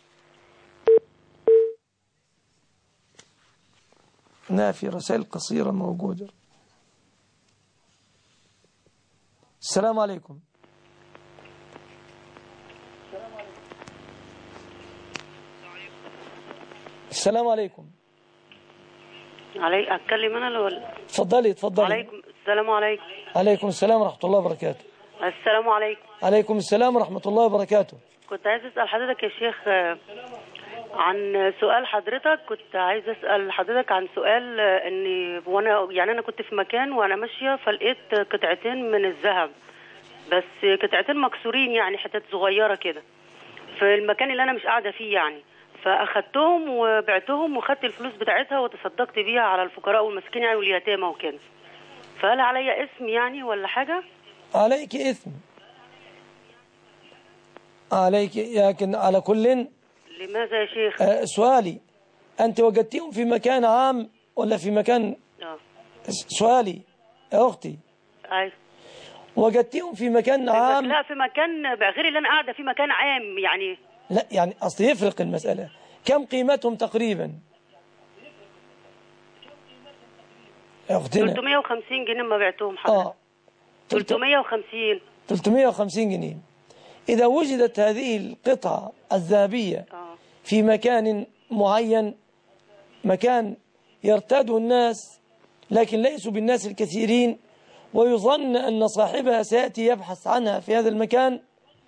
B: في رسائل قصيرة موجودة. السلام عليكم. السلام عليكم.
T: أتكلم أنا ولا؟
B: تفضلي.
T: عليكم السلام. عليكم.
B: عليكم السلام ورحمة الله وبركاته.
T: السلام عليكم.
B: عليكم السلام ورحمة الله وبركاته.
T: كنت عايز أسأل حضرتك يا شيخ عن سؤال. حضرتك كنت عايز أسأل حضرتك عن سؤال، أنا كنت في مكان وأنا ماشية فلقيت قطعتين من الذهب، بس قطعتين مكسورين يعني حتت صغيرة كده في المكان اللي أنا مش قاعدة فيه يعني. فأخدتهم وبعتهم وخدت الفلوس بتاعتها وتصدقت بيها على الفقراء والمساكين يعني واليتامى وكده. فهل علي اسم يعني ولا حاجة؟
B: عليك اسم، عليك، لكن على كل.
T: لماذا يا شيخ؟
B: سؤالي، أنت وجدتيهم في مكان عام ولا في مكان؟ سؤالي يا أختي.
T: أيوة.
B: وجدتيهم في مكان عام؟
T: لا، في مكان غير اللي أنا قاعدة في مكان عام يعني.
B: لا يعني أصل يفرق المسألة. كم قيمتهم تقريبا يا أختنا؟
T: 350 جنيه ما بعتهم حضرتك. 350
B: 350 جنيه. إذا وجدت هذه القطعة الذهبية في مكان معين، مكان يرتاده الناس لكن ليسوا بالناس الكثيرين، ويظن أن صاحبها سيأتي يبحث عنها في هذا المكان،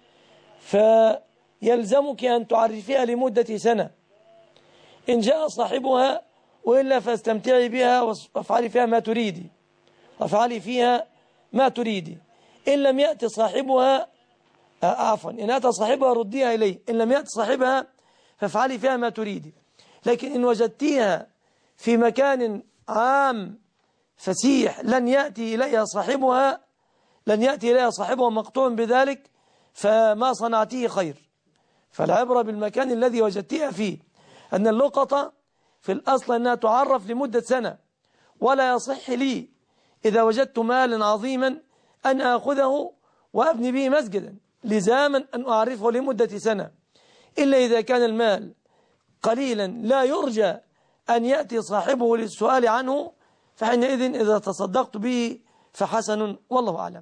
B: فيلزمك أن تعرفيها لمدة سنة. إن جاء صاحبها وإلا فاستمتعي بها وافعلي فيها ما تريدي، وافعلي فيها ما تريدي. إن لم يأتي صاحبها إن أتى صاحبها رديها إليه، إن لم يأتي صاحبها فافعلي فيها ما تريدي. لكن إن وجدتيها في مكان عام فسيح لن يأتي إليها صاحبها مقطوع بذلك، فما صنعتيه خير. فالعبرة بالمكان الذي وجدتيها فيه. أن اللقطة في الأصل أنها تعرف لمدة سنة، ولا يصح لي إذا وجدت مالا عظيما أن أخذه وأبني به مسجدا، لزاما أن أعرفه لمدة سنة، إلا إذا كان المال قليلا لا يرجى أن يأتي صاحبه للسؤال عنه، فحينئذ إذا تصدقت به فحسن، والله أعلم.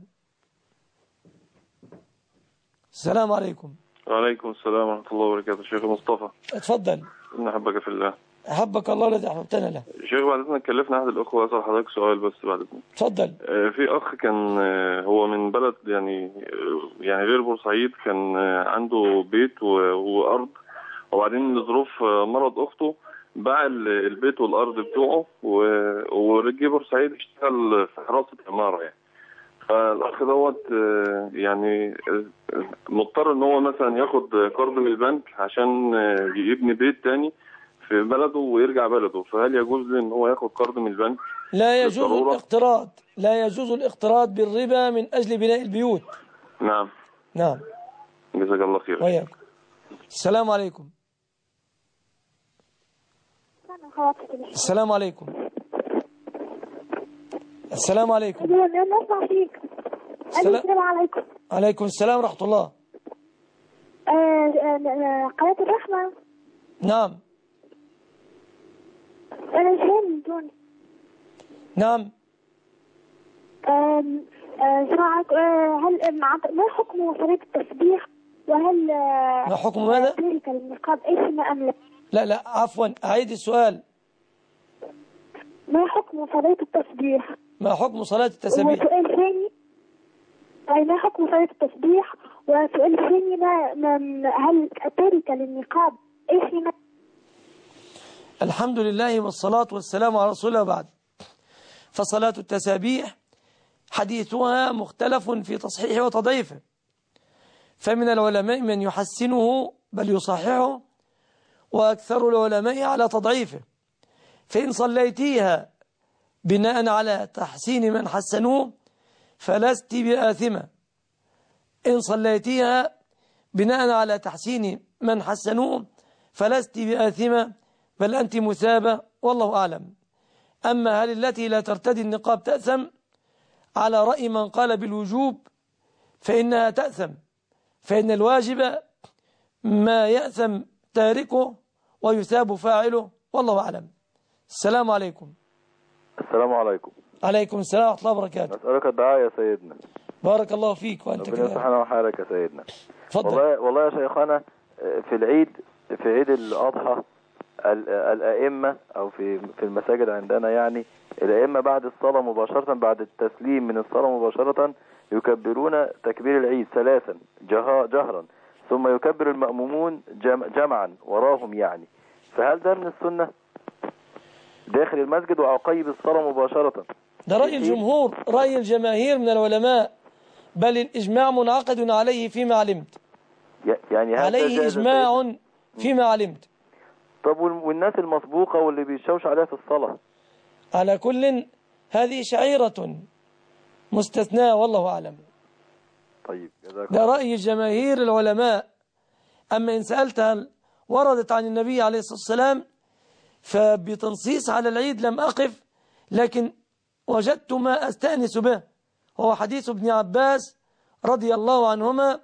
B: السلام عليكم.
U: وعليكم السلام ورحمة الله وبركاته. شيخ مصطفى،
B: اتفضل.
U: إن أحبك في الله.
B: أحبك الله الذي أحببتنا له.
U: شيخ بعد إذنك كلفنا أحد الأخوة أسأل حضرتك سؤال بس بعد إذنك.
B: اتفضل.
U: في أخ كان هو من بلد يعني غير بورسعيد، كان عنده بيت وأرض، وبعدين لظروف مرض أخته باع البيت والأرض بتوعه ورجع بورسعيد اشتغل في حراسة عمارة يعني. فالأخ دوت يعني مضطر إن هو مثلا ياخد قرض من البنك عشان يبني بيت تاني في بلده ويرجع بلده، فهل يجوز له إن هو ياخد قرض من البنك؟
B: لا يجوز الاقتراض، لا يجوز الاقتراض بالربا من أجل بناء البيوت.
U: نعم.
B: نعم.
U: جزاك الله خير.
B: وياكم. السلام عليكم. السلام عليكم. السلام عليكم.
J: السلام عليكم.
B: عليكم السلام ورحمة الله.
J: قناة الرحمة.
B: نعم.
J: أنا جاي من تونس.
B: نعم.
J: هل ما حكم صلاة التسبيح، وهل
B: ما حكم ماذا؟
J: ذلك النقاب إثم أم لا؟
B: لا عفوا، أعيد السؤال.
J: ما حكم صلاة التسبيح؟
B: ما حكم صلاة التسبيح؟
J: وسؤال ثاني، ما حكم صلاة التسبيح؟ وسؤال ثاني، هل التركة للنقاب إثم؟
B: الحمد لله والصلاة والسلام على رسول الله بعد. فصلاة التسابيح حديثها مختلف في تصحيحه وتضعيفه، فمن العلماء من يحسنه بل يصححه، وأكثر العلماء على تضعيفه. فإن صليتيها بناء على تحسين من حسنوه فلست بآثمة. إن صليتيها بناء على تحسين من حسنوه فلست بآثمة، بل أنت مثابة، والله أعلم. أما هل التي لا ترتدي النقاب تأثم؟ على رأي من قال بالوجوب فإنها تأثم، فإن الواجب ما يأثم تاركه ويثاب فاعله، والله أعلم. السلام عليكم.
V: السلام عليكم.
B: عليكم السلام ورحمة الله وبركاته.
V: نسألك الدعاء يا سيدنا.
B: بارك الله فيك وأنت كذلك.
V: ربنا سبحانه وحالك يا سيدنا.
B: تفضل.
V: والله يا شيخنا، في عيد الأضحى الأئمة أو في المساجد عندنا يعني الأئمة بعد الصلاة مباشرة، بعد التسليم من الصلاة مباشرة يكبرون تكبير العيد 3 جهرا، ثم يكبر المأمومون جمعا وراهم يعني. فهل ده من السنة داخل المسجد وعقيب الصلاة مباشرة؟
B: ده رأي الجمهور، رأي الجماهير من العلماء، بل الإجماع منعقد عليه فيما علمت.
V: يعني
B: عليه إجماع فيما علمت.
V: طب والناس المسبوقة واللي بيشوش عليها في الصلاة؟
B: على كل هذه شعيرة مستثناء، والله أعلم.
V: طيب جزاك
B: ده رأي جماهير العلماء. أما إن سألت هل وردت عن النبي عليه الصلاة والسلام فبتنصيص على العيد لم أقف، لكن وجدت ما أستأنس به، هو حديث ابن عباس رضي الله عنهما.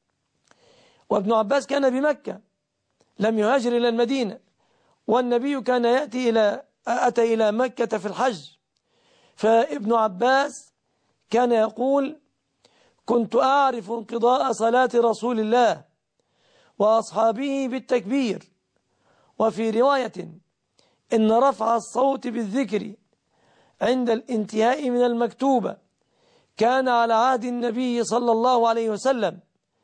B: وابن عباس كان بمكة، لم يهاجر إلى المدينة، والنبي كان أتى إلى مكة في الحج. فابن عباس كان يقول: كنت أعرف انقضاء صلاة رسول الله وأصحابه بالتكبير. وفي رواية إن رفع الصوت بالذكر عند الانتهاء من المكتوبة كان على عهد النبي صلى الله عليه وسلم،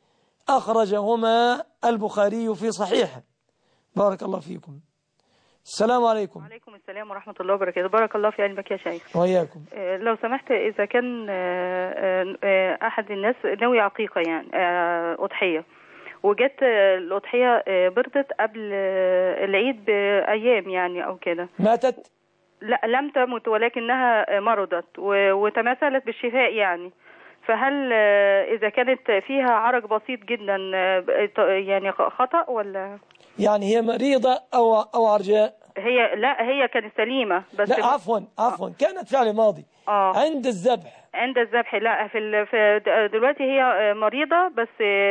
B: أخرجهما البخاري في صحيحه. بارك الله فيكم. السلام عليكم.
A: وعليكم السلام ورحمة الله وبركاته. بارك الله في علمك يا شيخ.
B: وإياكم.
A: لو سمحت، إذا كان أحد الناس ناوي عقيقة يعني أضحية، وجت الأضحية بردت قبل العيد بأيام يعني أو كده،
B: ماتت؟
A: لا لم تمت، ولكنها مرضت وتماثلت بالشفاء يعني، فهل إذا كانت فيها عرج بسيط جدا يعني خطأ ولا؟
B: يعني هي مريضة أو عرجاء؟
A: هي كانت سليمة بس.
B: لا عفوا كانت فعل ماضي. عند الذبح. لا في دلوقتي هي مريضة، بس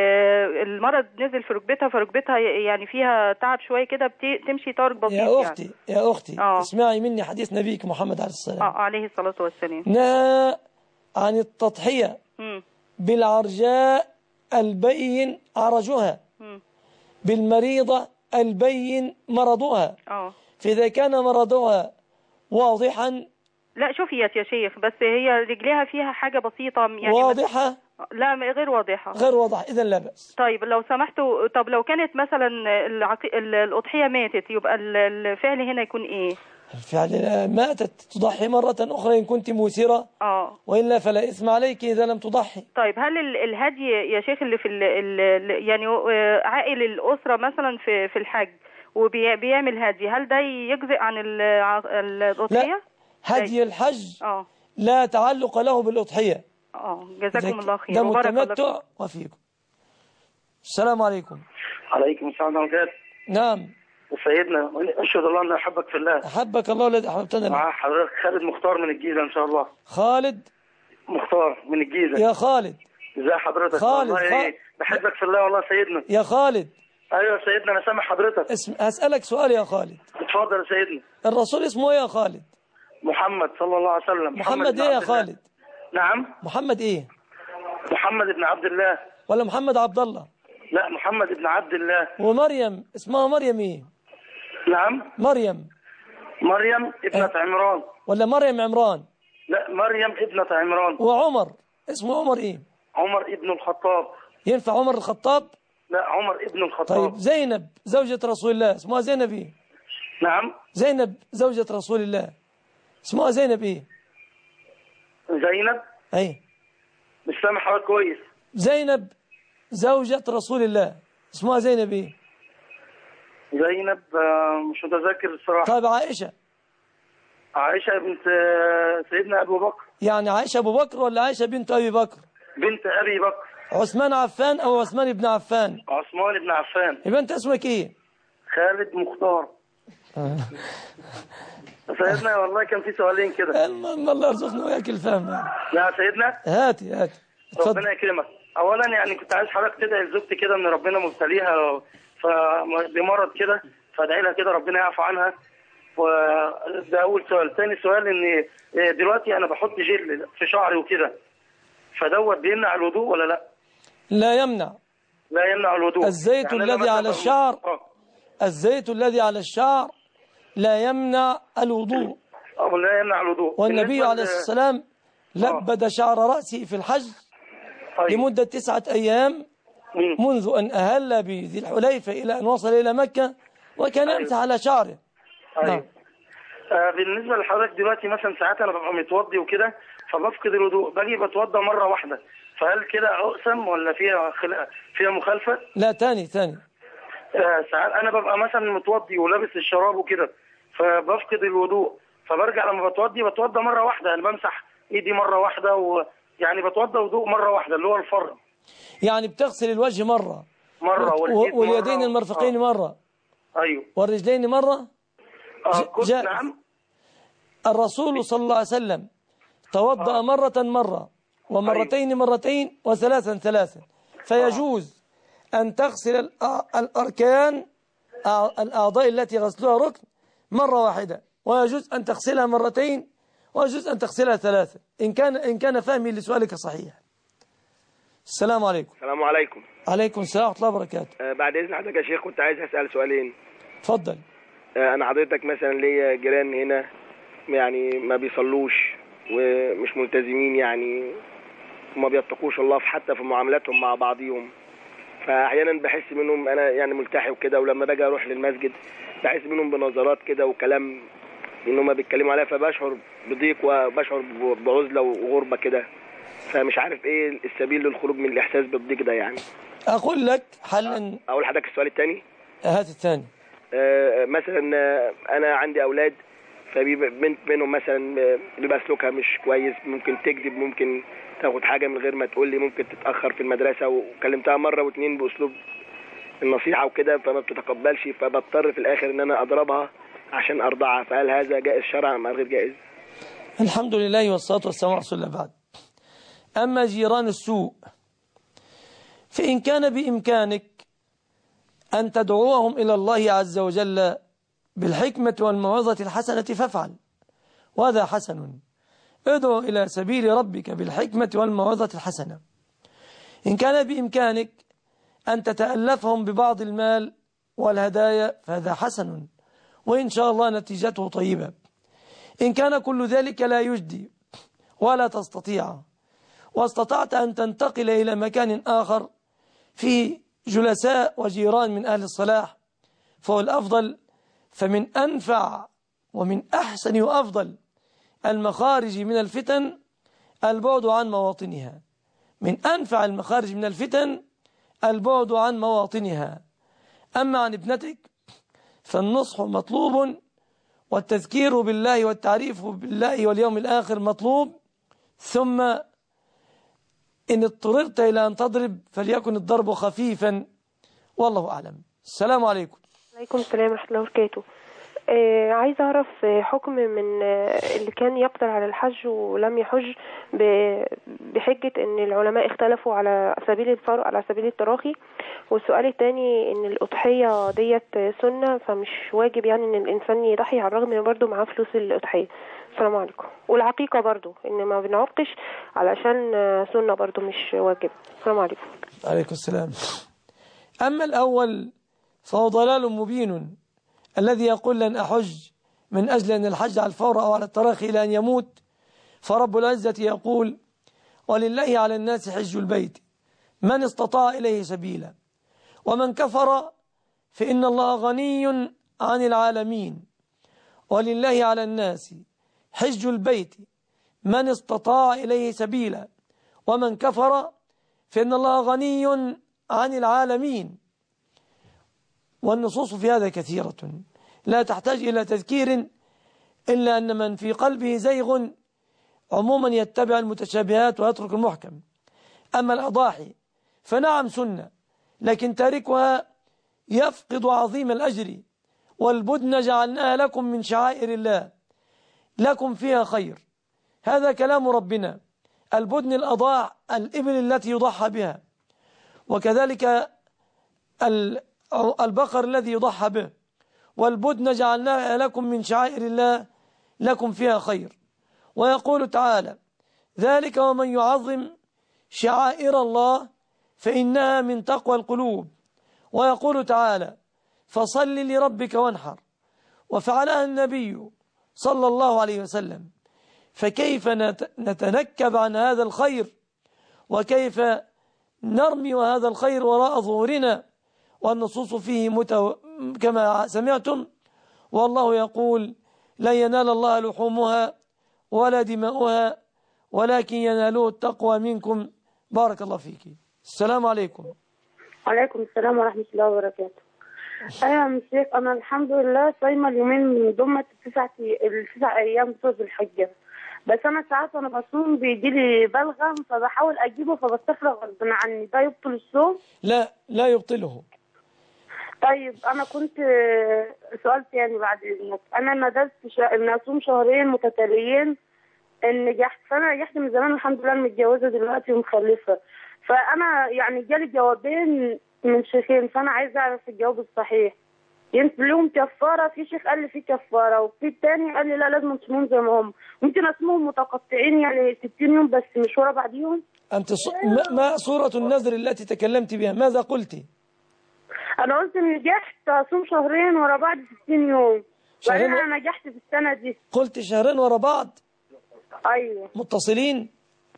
B: المرض نزل في ركبتها، فركبتها يعني فيها تعب شوية كده، تمشي طارق بسيط. يا أختي اسمعي مني حديث نبيك محمد عليه السلام.
A: عليه الصلاة والسلام.
B: نهى عن التضحية بالعرجاء البين عرجها، بالمريضة البين مرضها. فإذا كان مرضها واضحا.
A: لا شوفي يا شيخ، بس هي رجليها فيها حاجة بسيطة يعني.
B: واضحة؟
A: لا غير واضحة.
B: غير واضحة، إذا لا بأس.
A: طيب لو سمحتوا، طب لو كانت مثلا الأضحية ماتت، يبقى الفعل هنا يكون إيه؟
B: الفعل ماتت تضحي مرة أخرى إن كنت موسرة، وإلا فلا إثم عليك إذا لم تضحي.
A: طيب هل الهدي يا شيخ اللي في يعني عائل الأسرة مثلا في الحج وبيعمل هدي، هل ده يجزئ عن الأضحية؟
B: لا، هدي الحج لا تعلق له بالأضحية.
A: جزاكم الله خير.
B: ده متمتع. وفيكم. السلام عليكم.
C: عليكم السلام ورحمة الله.
B: نعم
C: سيدنا، أشهد الله أن أحبك في الله.
B: أحبك الله الذي أحببتنا.
C: مع حضرتك خالد مختار من الجيزة إن شاء الله.
B: خالد
C: مختار من الجيزة.
B: يا خالد،
C: ازي حضرتك؟
B: خالد
C: بحبك في الله والله سيدنا.
B: يا خالد.
C: ايوه يا سيدنا، انا سامع حضرتك.
B: هسألك سؤال يا خالد.
C: اتفضل يا سيدنا.
B: الرسول اسمه ايه يا خالد؟
C: محمد صلى الله عليه وسلم.
B: محمد ايه يا خالد؟
C: نعم
B: محمد ايه؟
C: محمد ابن عبد الله.
B: ولا محمد عبد الله؟
C: لا محمد ابن عبد الله.
B: ومريم اسمها مريم ايه؟
C: نعم
B: مريم
C: ابنة عمران.
B: ولا مريم عمران؟
C: لا مريم ابنة عمران.
B: وعمر اسمه عمر ايه؟
C: عمر ابن الخطاب.
B: ينفع عمر الخطاب؟
C: لا عمر ابن الخطاب.
B: طيب زينب زوجة رسول الله اسمها زينب ايه؟
C: نعم
B: زينب زوجة رسول الله اسمها زينب ايه؟
C: زينب
B: اي
C: مش سامع حضرتك كويس.
B: زينب زوجة رسول الله اسمها زينب ايه؟
C: زينب مش متذكر الصراحة.
B: طيب
C: عائشة بنت سيدنا أبو بكر.
B: يعني عائشة أبو بكر ولا عائشة بنت أبي بكر؟
C: بنت أبي بكر.
B: عثمان عفان أو عثمان بن عفان؟
C: عثمان بن عفان.
B: يبقى أنت اسمك إيه؟
C: خالد مختار. سيدنا والله كان في سؤالين كده.
B: الله يرزقنا وياك الفهم.
C: يا سيدنا
B: هاتي
C: ربنا يكرمك. أولا يعني كنت عايز حضرتك تدعي لزوجتي كده إن ربنا مبتليها بمرض كده، فادعي لها كده ربنا يعفو عنها. وده أول سؤال. ثاني سؤال إن دلوقتي أنا بحط جل في شعري وكده، فدوت بيمنع الوضوء ولا لا؟
B: لا يمنع.
C: لا يمنع الوضوء.
B: الزيت يعني الذي على الشعر الزيت الذي على الشعر لا يمنع الوضوء.
C: لا يمنع الوضوء.
B: والنبي عليه السلام لبد شعر رأسه في الحج لمدة 9 أيام منذ أن أهل بذي الحليفة إلى أن وصل إلى مكة، وكان يمسح على شعره.
C: نعم. بالنسبة لحضرتك دلوقتي مثلا ساعات أنا ببقى متوضي وكده فبفقد الوضوء، باجي بتوضى مرة واحدة، فهل كده أقسم ولا فيها مخالفة؟
B: لا تاني
C: ساعات أنا ببقى مثلا متوضي ولابس الشراب وكده فبفقد الوضوء، فبرجع لما بتوضى مرة واحدة، يعني بمسح إيدي مرة واحدة، ويعني بتوضى وضوء مرة واحدة اللي هو الفرض.
B: يعني بتغسل الوجه مرة واليدين المرفقين مرة.
C: أيوه.
B: والرجلين مرة.
C: نعم.
B: الرسول صلى الله عليه وسلم توضأ مرة ومرتين مرتين وثلاثا، فيجوز أن تغسل الأركان الأعضاء التي غسلها ركن مرة واحدة، ويجوز أن تغسلها مرتين، ويجوز أن تغسلها 3 إن كان فهمي لسؤالك صحيح. السلام عليكم.
E: السلام عليكم.
B: عليكم السلام ورحمة الله وبركاته.
E: بعد إذن حضرتك يا شيخ كنت عايز أسأل سؤالين.
B: اتفضل.
E: أنا حضرتك مثلا ليا جيران هنا يعني ما بيصلوش ومش ملتزمين، يعني وما بيتقوش الله حتى في معاملاتهم مع بعضهم، فأحيانا بحس منهم أنا يعني ملتحي وكده، ولما باجي أروح للمسجد بحس منهم بنظرات كده وكلام إن هم بيتكلموا عليا، فبشعر بضيق وبشعر بعزلة وغربة كده، فمش عارف إيه السبيل للخروج من الإحساس بالضيق ده يعني.
B: أقول لك حلا.
E: أقول لحضرتك السؤال الثاني.
B: هات الثاني.
E: مثلا أنا عندي أولاد، فبيبقى بنت منهم مثلا بيبقى سلوكها مش كويس، ممكن تكذب، ممكن تاخد حاجة من غير ما تقول لي، ممكن تتأخر في المدرسة، وكلمتها مرة واتنين بأسلوب النصيحة وكده فما بتتقبلش، فبضطر في الآخر إن أنا أضربها عشان أرضعها، فهل هذا جائز شرعا أم غير جائز؟
B: الحمد لله والصلاة والسلام على رسول الله. بعد أما جيران السوء فإن كان بإمكانك أن تدعوهم إلى الله عز وجل بالحكمة والموعظة الحسنة فافعل، وهذا حسن. ادعو إلى سبيل ربك بالحكمة والموعظة الحسنة. إن كان بإمكانك أن تتألفهم ببعض المال والهدايا فهذا حسن، وإن شاء الله نتيجته طيبة. إن كان كل ذلك لا يجدي ولا تستطيع، واستطعت أن تنتقل إلى مكان آخر في جلساء وجيران من أهل الصلاح فهو الأفضل. فمن أنفع ومن أحسن وأفضل المخارج من الفتن البعد عن مواطنها. من أنفع المخارج من الفتن البعد عن مواطنها. أما عن ابنتك فالنصح مطلوب، والتذكير بالله والتعريف بالله واليوم الآخر مطلوب، ثم إن اضطررت إلى أن تضرب فليكن الضرب خفيفا، والله أعلم. السلام عليكم.
F: عليكم السلام ورحمة الله وبركاته. عايز أعرف حكم من اللي كان يقدر على الحج ولم يحج بحجة أن العلماء اختلفوا على سبيل الفرق على سبيل التراخي. والسؤال الثاني أن الأضحية ديت سنة فمش واجب يعني أن الإنسان يضحي على الرغم أنه برضه معاه فلوس الأضحية. السلام عليكم. والعقيقة برضه إن ما بنعقش علشان سنة برضه مش واجب. السلام عليكم.
B: عليكم السلام. أما الأول فهو ضلال مبين، الذي يقول لن أحج من أجل أن الحج على الفور أو على التراخي إلى أن يموت. فرب العزة يقول ولله على الناس حج البيت من استطاع إليه سبيلا ومن كفر فإن الله غني عن العالمين. ولله على الناس حج البيت من استطاع إليه سبيلا ومن كفر فإن الله غني عن العالمين. والنصوص في هذا كثيرة لا تحتاج إلى تذكير، إلا أن من في قلبه زيغ عموما يتبع المتشابهات ويترك المحكم. أما الأضاحي فنعم سنة، لكن تاركها يفقد عظيم الأجر. والبدن جعلناها لكم من شعائر الله لكم فيها خير. هذا كلام ربنا. البدن الأضاع الإبل التي يضحى بها، وكذلك البقر الذي يضحى به. والبدن جعلناها لكم من شعائر الله لكم فيها خير. ويقول تعالى ذلك ومن يعظم شعائر الله فإنها من تقوى القلوب. ويقول تعالى فصل لربك وانحر، وفعلها النبي صلى الله عليه وسلم. فكيف نتنكب عن هذا الخير، وكيف نرمي هذا الخير وراء ظهورنا، والنصوص فيه كما سمعتم. والله يقول لا ينال الله لحومها ولا دماؤها ولكن ينالوه التقوى منكم. بارك الله فيك. السلام عليكم.
W: وعليكم السلام ورحمة الله وبركاته. أيوة يا شيخ، أنا الحمد لله صايمة اليومين من ضمن التسع أيام بتوع الحجة، بس أنا ساعات وأنا بصوم بيجيلي بلغم فبحاول أجيبه فبستفرغ غصب عني. ده يبطل الصوم؟
B: لا يبطله.
W: طيب أنا كنت سؤال تاني بعد إذنك. أنا ندرت إن أصوم شهرين متتاليين نجحت، فأنا نجحت من زمان الحمد لله، متجوزة دلوقتي ومخلفة. فأنا يعني جالي جوابين من شيخين، فأنا عايزة أعرف الجواب الصحيح. ينزل لهم كفاره. في شيخ قال لي في كفاره، وفي الثاني قال لي لا لازم تصومهم زي ما هم. ممكن اصومهم متقطعين يعني 60 يوم بس مش ورا بعضيهم.
B: أنت ما صورة النذر التي تكلمت بها؟ ماذا قلت؟
W: انا قلت نجحت اصوم شهرين ورا بعض 60 يوم.
B: شهرين
W: انا نجحت في السنه دي.
B: قلت شهرين ورا بعض؟
W: ايوه
B: متصلين.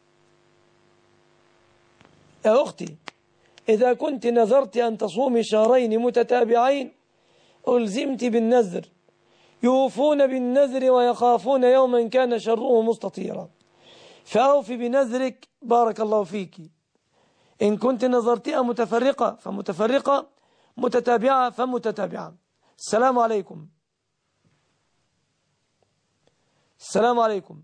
B: يا أختي إذا كنت نذرت أن تصومي شهرين متتابعين ألزمت بالنذر. يوفون بالنذر ويخافون يوما كان شره مستطيرا، فأوفي بنذرك بارك الله فيك. إن كنت نظرتها متفرقة فمتفرقة، متتابعة فمتتابعة. السلام عليكم. السلام عليكم.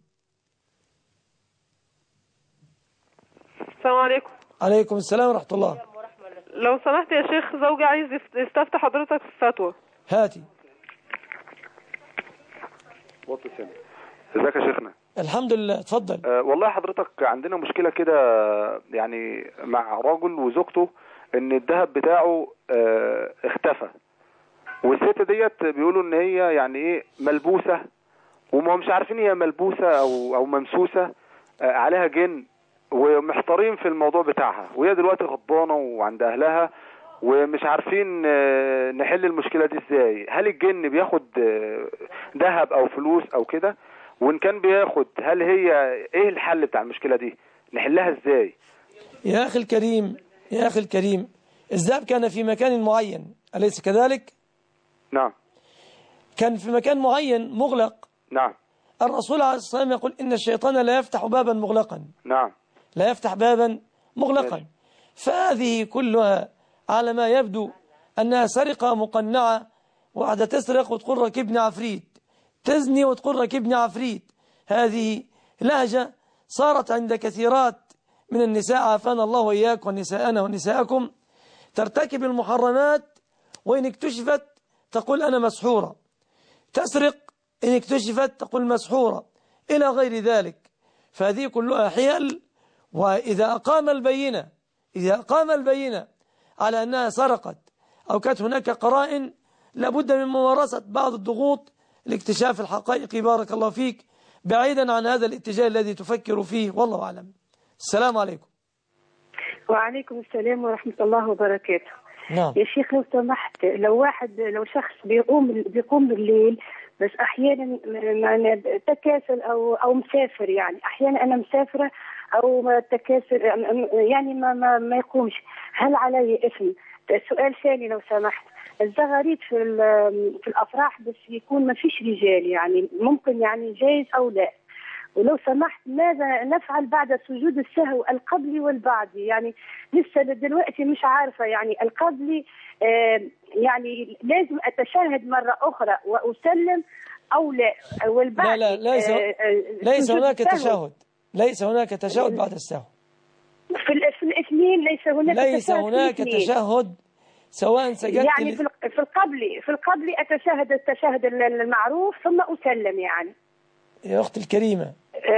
G: السلام عليكم.
B: عليكم السلام ورحمة الله.
G: لو سمحت يا شيخ، زوجي عايز يستفتح حضرتك في الفتوى.
B: هاتي.
H: ازيك يا شيخنا؟
B: الحمد لله، اتفضل.
H: والله حضرتك عندنا مشكلة كده يعني مع رجل وزوجته، ان الذهب بتاعه اختفى، والست ديت بيقولوا ان هي يعني ايه ملبوسة، وما مش عارفين هي ملبوسة او ممسوسة عليها جن، ومحتارين في الموضوع بتاعها، وهي دلوقتي غضبانة وعند اهلها ومش عارفين نحل المشكلة دي ازاي. هل الجن بياخد ذهب او فلوس او كده؟ وان كان بياخد هل هي ايه الحل بتاع المشكلة دي؟ نحلها ازاي؟
B: يا اخي الكريم، يا اخي الكريم، الذهب كان في مكان معين أليس كذلك؟
H: نعم.
B: كان في مكان معين مغلق.
H: نعم.
B: الرسول عليه الصلاة والسلام يقول إن الشيطان لا يفتح بابا مغلقا.
H: نعم.
B: لا يفتح بابا مغلقا. فهذه كلها على ما يبدو أنها سرقة مقنعة، واحدة تسرق وتقول ركبني عفريت، تزني وتقول ركبني عفريت. هذه لهجة صارت عند كثيرات من النساء، عافانا الله وإياك ونساءنا ونساءكم، ترتكب المحرمات وإن اكتشفت تقول أنا مسحورة، تسرق إن اكتشفت تقول مسحورة، إلى غير ذلك. فهذه كلها حيل. وإذا أقام البينة على أنها سرقت أو كانت هناك قرائن، لابد من ممارسة بعض الضغوط لاكتشاف الحقائق بارك الله فيك، بعيدا عن هذا الاتجاه الذي تفكر فيه، والله أعلم. السلام عليكم.
W: وعليكم السلام ورحمة الله وبركاته.
B: نعم.
W: يا شيخ لو سمحت، لو شخص بيقوم بالليل بس أحيانا تكاسل أو مسافر، يعني أحيانا أنا مسافرة أو تكاسل يعني ما يقومش، هل علي إثم؟ السؤال ثاني لو سمحت، الزغاريد في الأفراح بس يكون ما فيش رجال، يعني ممكن يعني جائز أو لا؟ ولو سمحت ماذا نفعل بعد سجود السهو القبلي والبعدي؟ يعني لسه دلوقتي مش عارفة، يعني القبلي يعني لازم أتشهد مرة أخرى وأسلم أو لا؟ والبعد
B: لا ليس هناك تشهد، ليس هناك تشهد بعد السهو.
W: في الاثنين ليس هناك
B: تشهد سواء سجدت
W: يعني في القبلي أتشهد التشهد المعروف ثم أسلم يعني.
B: يا أختي الكريمة،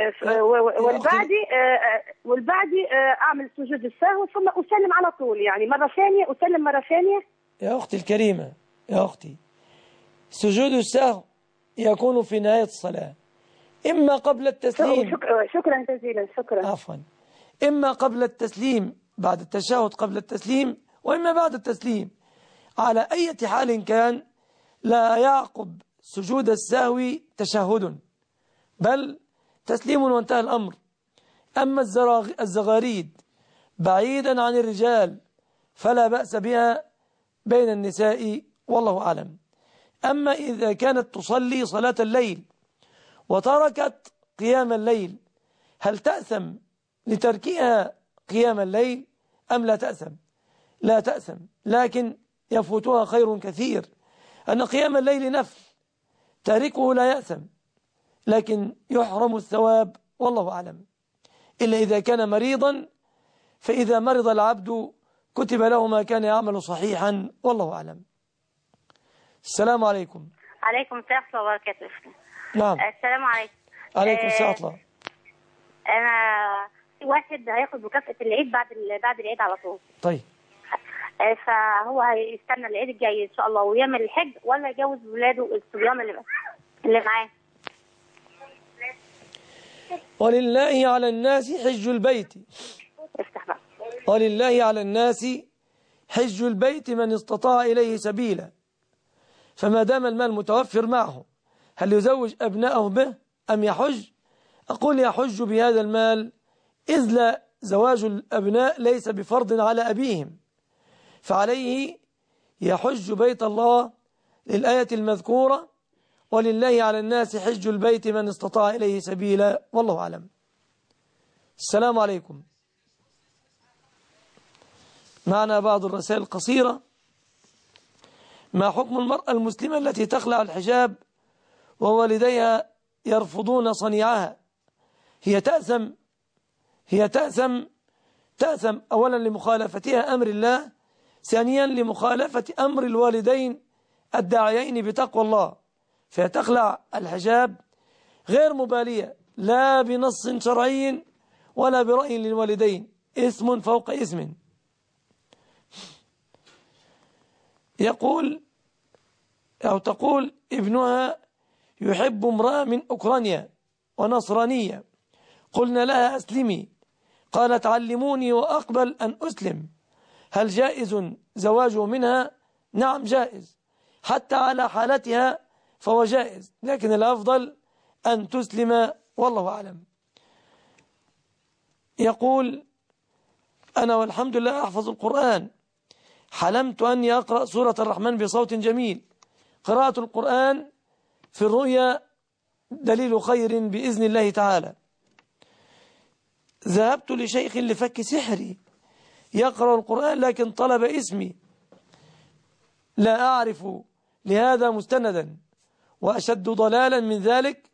W: والبعدي أعمل سجود السهو ثم أسلم على طول، يعني مرة ثانية أسلم مرة ثانية.
B: يا أختي الكريمة، يا أختي، سجود السهو يكون في نهاية الصلاة، إما قبل التسليم.
W: شكرا جزيلا. شكرا.
B: عفوا. إما قبل التسليم بعد التشهد قبل التسليم، وإما بعد التسليم. على أي حال كان لا يعقب سجود السهو تشهد، بل تسليم وانتهى الأمر. أما الزغاريد بعيدا عن الرجال فلا بأس بها بين النساء، والله أعلم. أما إذا كانت تصلي صلاة الليل وتركت قيام الليل، هل تأثم لتركها قيام الليل أم لا تأثم؟ لا تأثم، لكن يفوتها خير كثير، أن قيام الليل نفل، تاركه لا يأثم لكن يحرم الثواب، والله أعلم. إلا إذا كان مريضا، فإذا مرض العبد كتب له ما كان يعمل صحيحا، والله أعلم. السلام عليكم.
I: عليكم السلام ورحمة الله وبركاته.
B: نعم.
I: السلام عليكم.
B: عليكم السلام ورحمة الله.
I: أنا واحد هياخد مكافأة العيد بعد العيد على طول.
B: طيب.
R: فهو هيستنى العيد الجاي ان شاء الله ويعمل الحج، ولا يجوز ولاده الصبيان اللي معاه؟
B: ولله على الناس حج البيت.
R: افتح بقى.
B: ولله على الناس حج البيت من استطاع إليه سبيلا. فما دام المال متوفر معه، هل يزوج أبنائه به أم يحج؟ أقول يحج بهذا المال، إذ لا زواج الأبناء ليس بفرض على أبيهم، فعليه يحج بيت الله للآية المذكورة: ولله على الناس حج البيت من استطاع إليه سبيلا. والله أعلم. السلام عليكم. معنا بعض الرسائل القصيرة. ما حكم المرأة المسلمة التي تخلع الحجاب ووالديها يرفضون صنيعها؟ هي تأثم أولا لمخالفتها أمر الله، ثانيا لمخالفة أمر الوالدين الداعيين بتقوى الله، فتخلع الحجاب غير مبالية لا بنص شرعي ولا برأي للوالدين، إثم فوق إثم. تقول ابنها يحب امرأة من أوكرانيا ونصرانية، قلنا لها أسلمي، قالت علموني وأقبل أن أسلم، هل جائز زواجه منها؟ نعم جائز، حتى على حالتها فهو جائز، لكن الأفضل أن تسلم، والله أعلم. يقول أنا والحمد لله أحفظ القرآن، حلمت أني أقرأ سورة الرحمن بصوت جميل. قراءة القرآن في الرؤيا دليل خير بإذن الله تعالى. ذهبت لشيخ لفك سحري يقرأ القرآن لكن طلب اسمي، لا أعرف لهذا مستندا، وأشد ضلالا من ذلك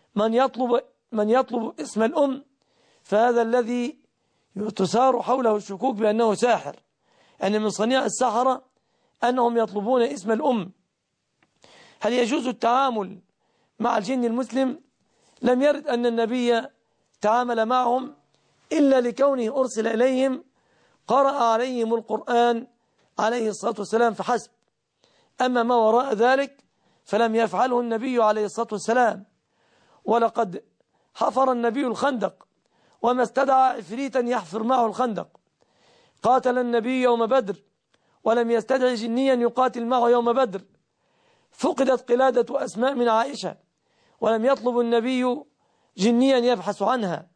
B: من يطلب اسم الأم، فهذا الذي تثار حوله الشكوك بأنه ساحر، أن من صنيع السحرة أنهم يطلبون اسم الأم. هل يجوز التعامل مع الجن المسلم؟ لم يرد أن النبي تعامل معهم إلا لكونه أرسل إليهم قرأ عليهم القرآن عليه الصلاة والسلام فحسب، أما ما وراء ذلك فلم يفعله النبي عليه الصلاة والسلام. ولقد حفر النبي الخندق وما استدعى عفريتا يحفر معه الخندق، قاتل النبي يوم بدر ولم يستدعي جنيا يقاتل معه يوم بدر، فقدت قلادة أسماء من عائشة ولم يطلب النبي جنيا يبحث عنها،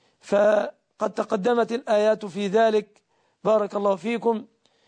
B: فقد تقدمت الآيات في ذلك. بارك الله فيكم.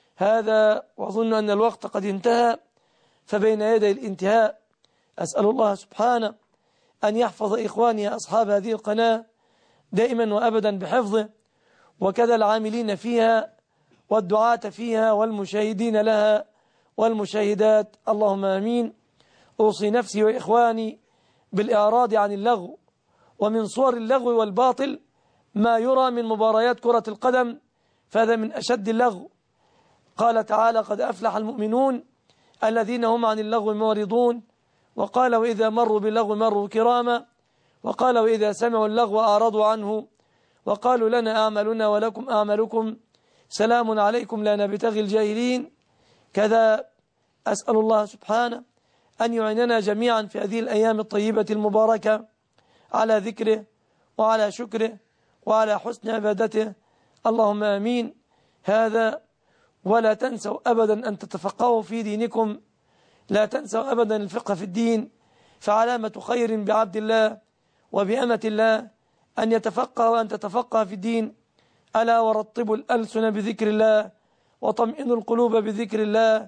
B: هذا وأظن أن الوقت قد انتهى، فبين يدي الانتهاء أسأل الله سبحانه أن يحفظ إخواني أصحاب هذه القناة دائما وأبدا بحفظه، وكذا العاملين فيها والدعاة فيها والمشاهدين لها والمشاهدات، اللهم آمين. أوصي نفسي وإخواني بالإعراض عن اللغو، ومن صور اللغو والباطل ما يرى من مباريات كرة القدم، فهذا من أشد اللغو. قال تعالى قد أفلح المؤمنون الذين هم عن اللغو معرضون، وقال وإذا مروا باللغو مروا كراما، وقال وإذا سمعوا اللغو أعرضوا عنه، وقالوا لنا أعمالنا ولكم أعمالكم سلام عليكم لا نبتغي الجاهلين. كذا أسأل الله سبحانه أن يعيننا جميعا في هذه الأيام الطيبة المباركة على ذكره وعلى شكره وعلى حسن عبادته، اللهم آمين. هذا ولا تنسوا أبدا أن تتفقهوا في دينكم، لا تنسوا أبدا الفقه في الدين، فعلامة خير بعبد الله وبأمة الله أن يتفقه وأن تتفقه في الدين. ألا ورطبوا الألسن بذكر الله وطمئنوا القلوب بذكر الله.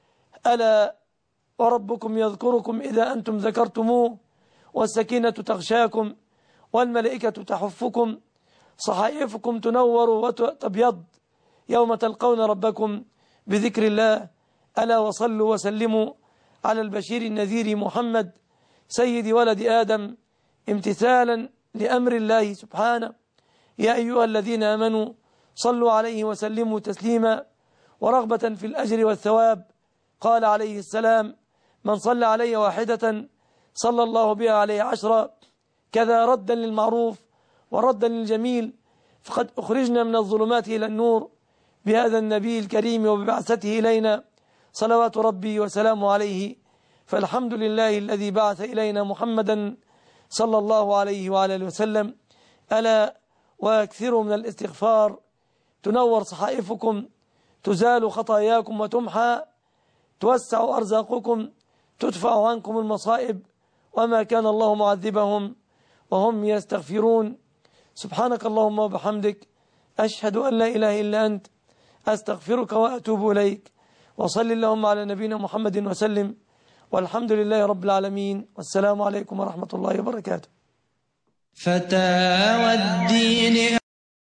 B: ألا وربكم يذكركم إذا أنتم ذكرتموه، والسكينة تغشاكم والملائكة تحفكم، صحائفكم تنور وتبيض يوم تلقون ربكم بذكر الله. ألا وصلوا وسلموا على البشير النذير محمد سيد ولد آدم، امتثالا لأمر الله سبحانه. يا أيها الذين آمنوا صلوا عليه وسلموا تسليما، ورغبة في الأجر والثواب. قال عليه السلام من صلى علي واحدة صلى الله بها عليه 10، كذا ردا للمعروف وردا للجميل، فقد أخرجنا من الظلمات إلى النور بهذا النبي الكريم وببعثته إلينا صلوات ربي وسلامه عليه. فالحمد لله الذي بعث إلينا محمدا صلى الله عليه وعلى آله وسلم. ألا واكثروا من الاستغفار تنور صحائفكم، تزال خطاياكم وتمحى، توسع أرزاقكم، تدفع عنكم المصائب، وما كان الله معذبهم وهم يستغفرون. سبحانك اللهم وبحمدك، أشهد أن لا إله إلا أنت، أستغفرك وأتوب إليك. وصل اللهم على نبينا محمد وسلم، والحمد لله رب العالمين، والسلام عليكم ورحمة الله وبركاته.
K: فتاوى الدين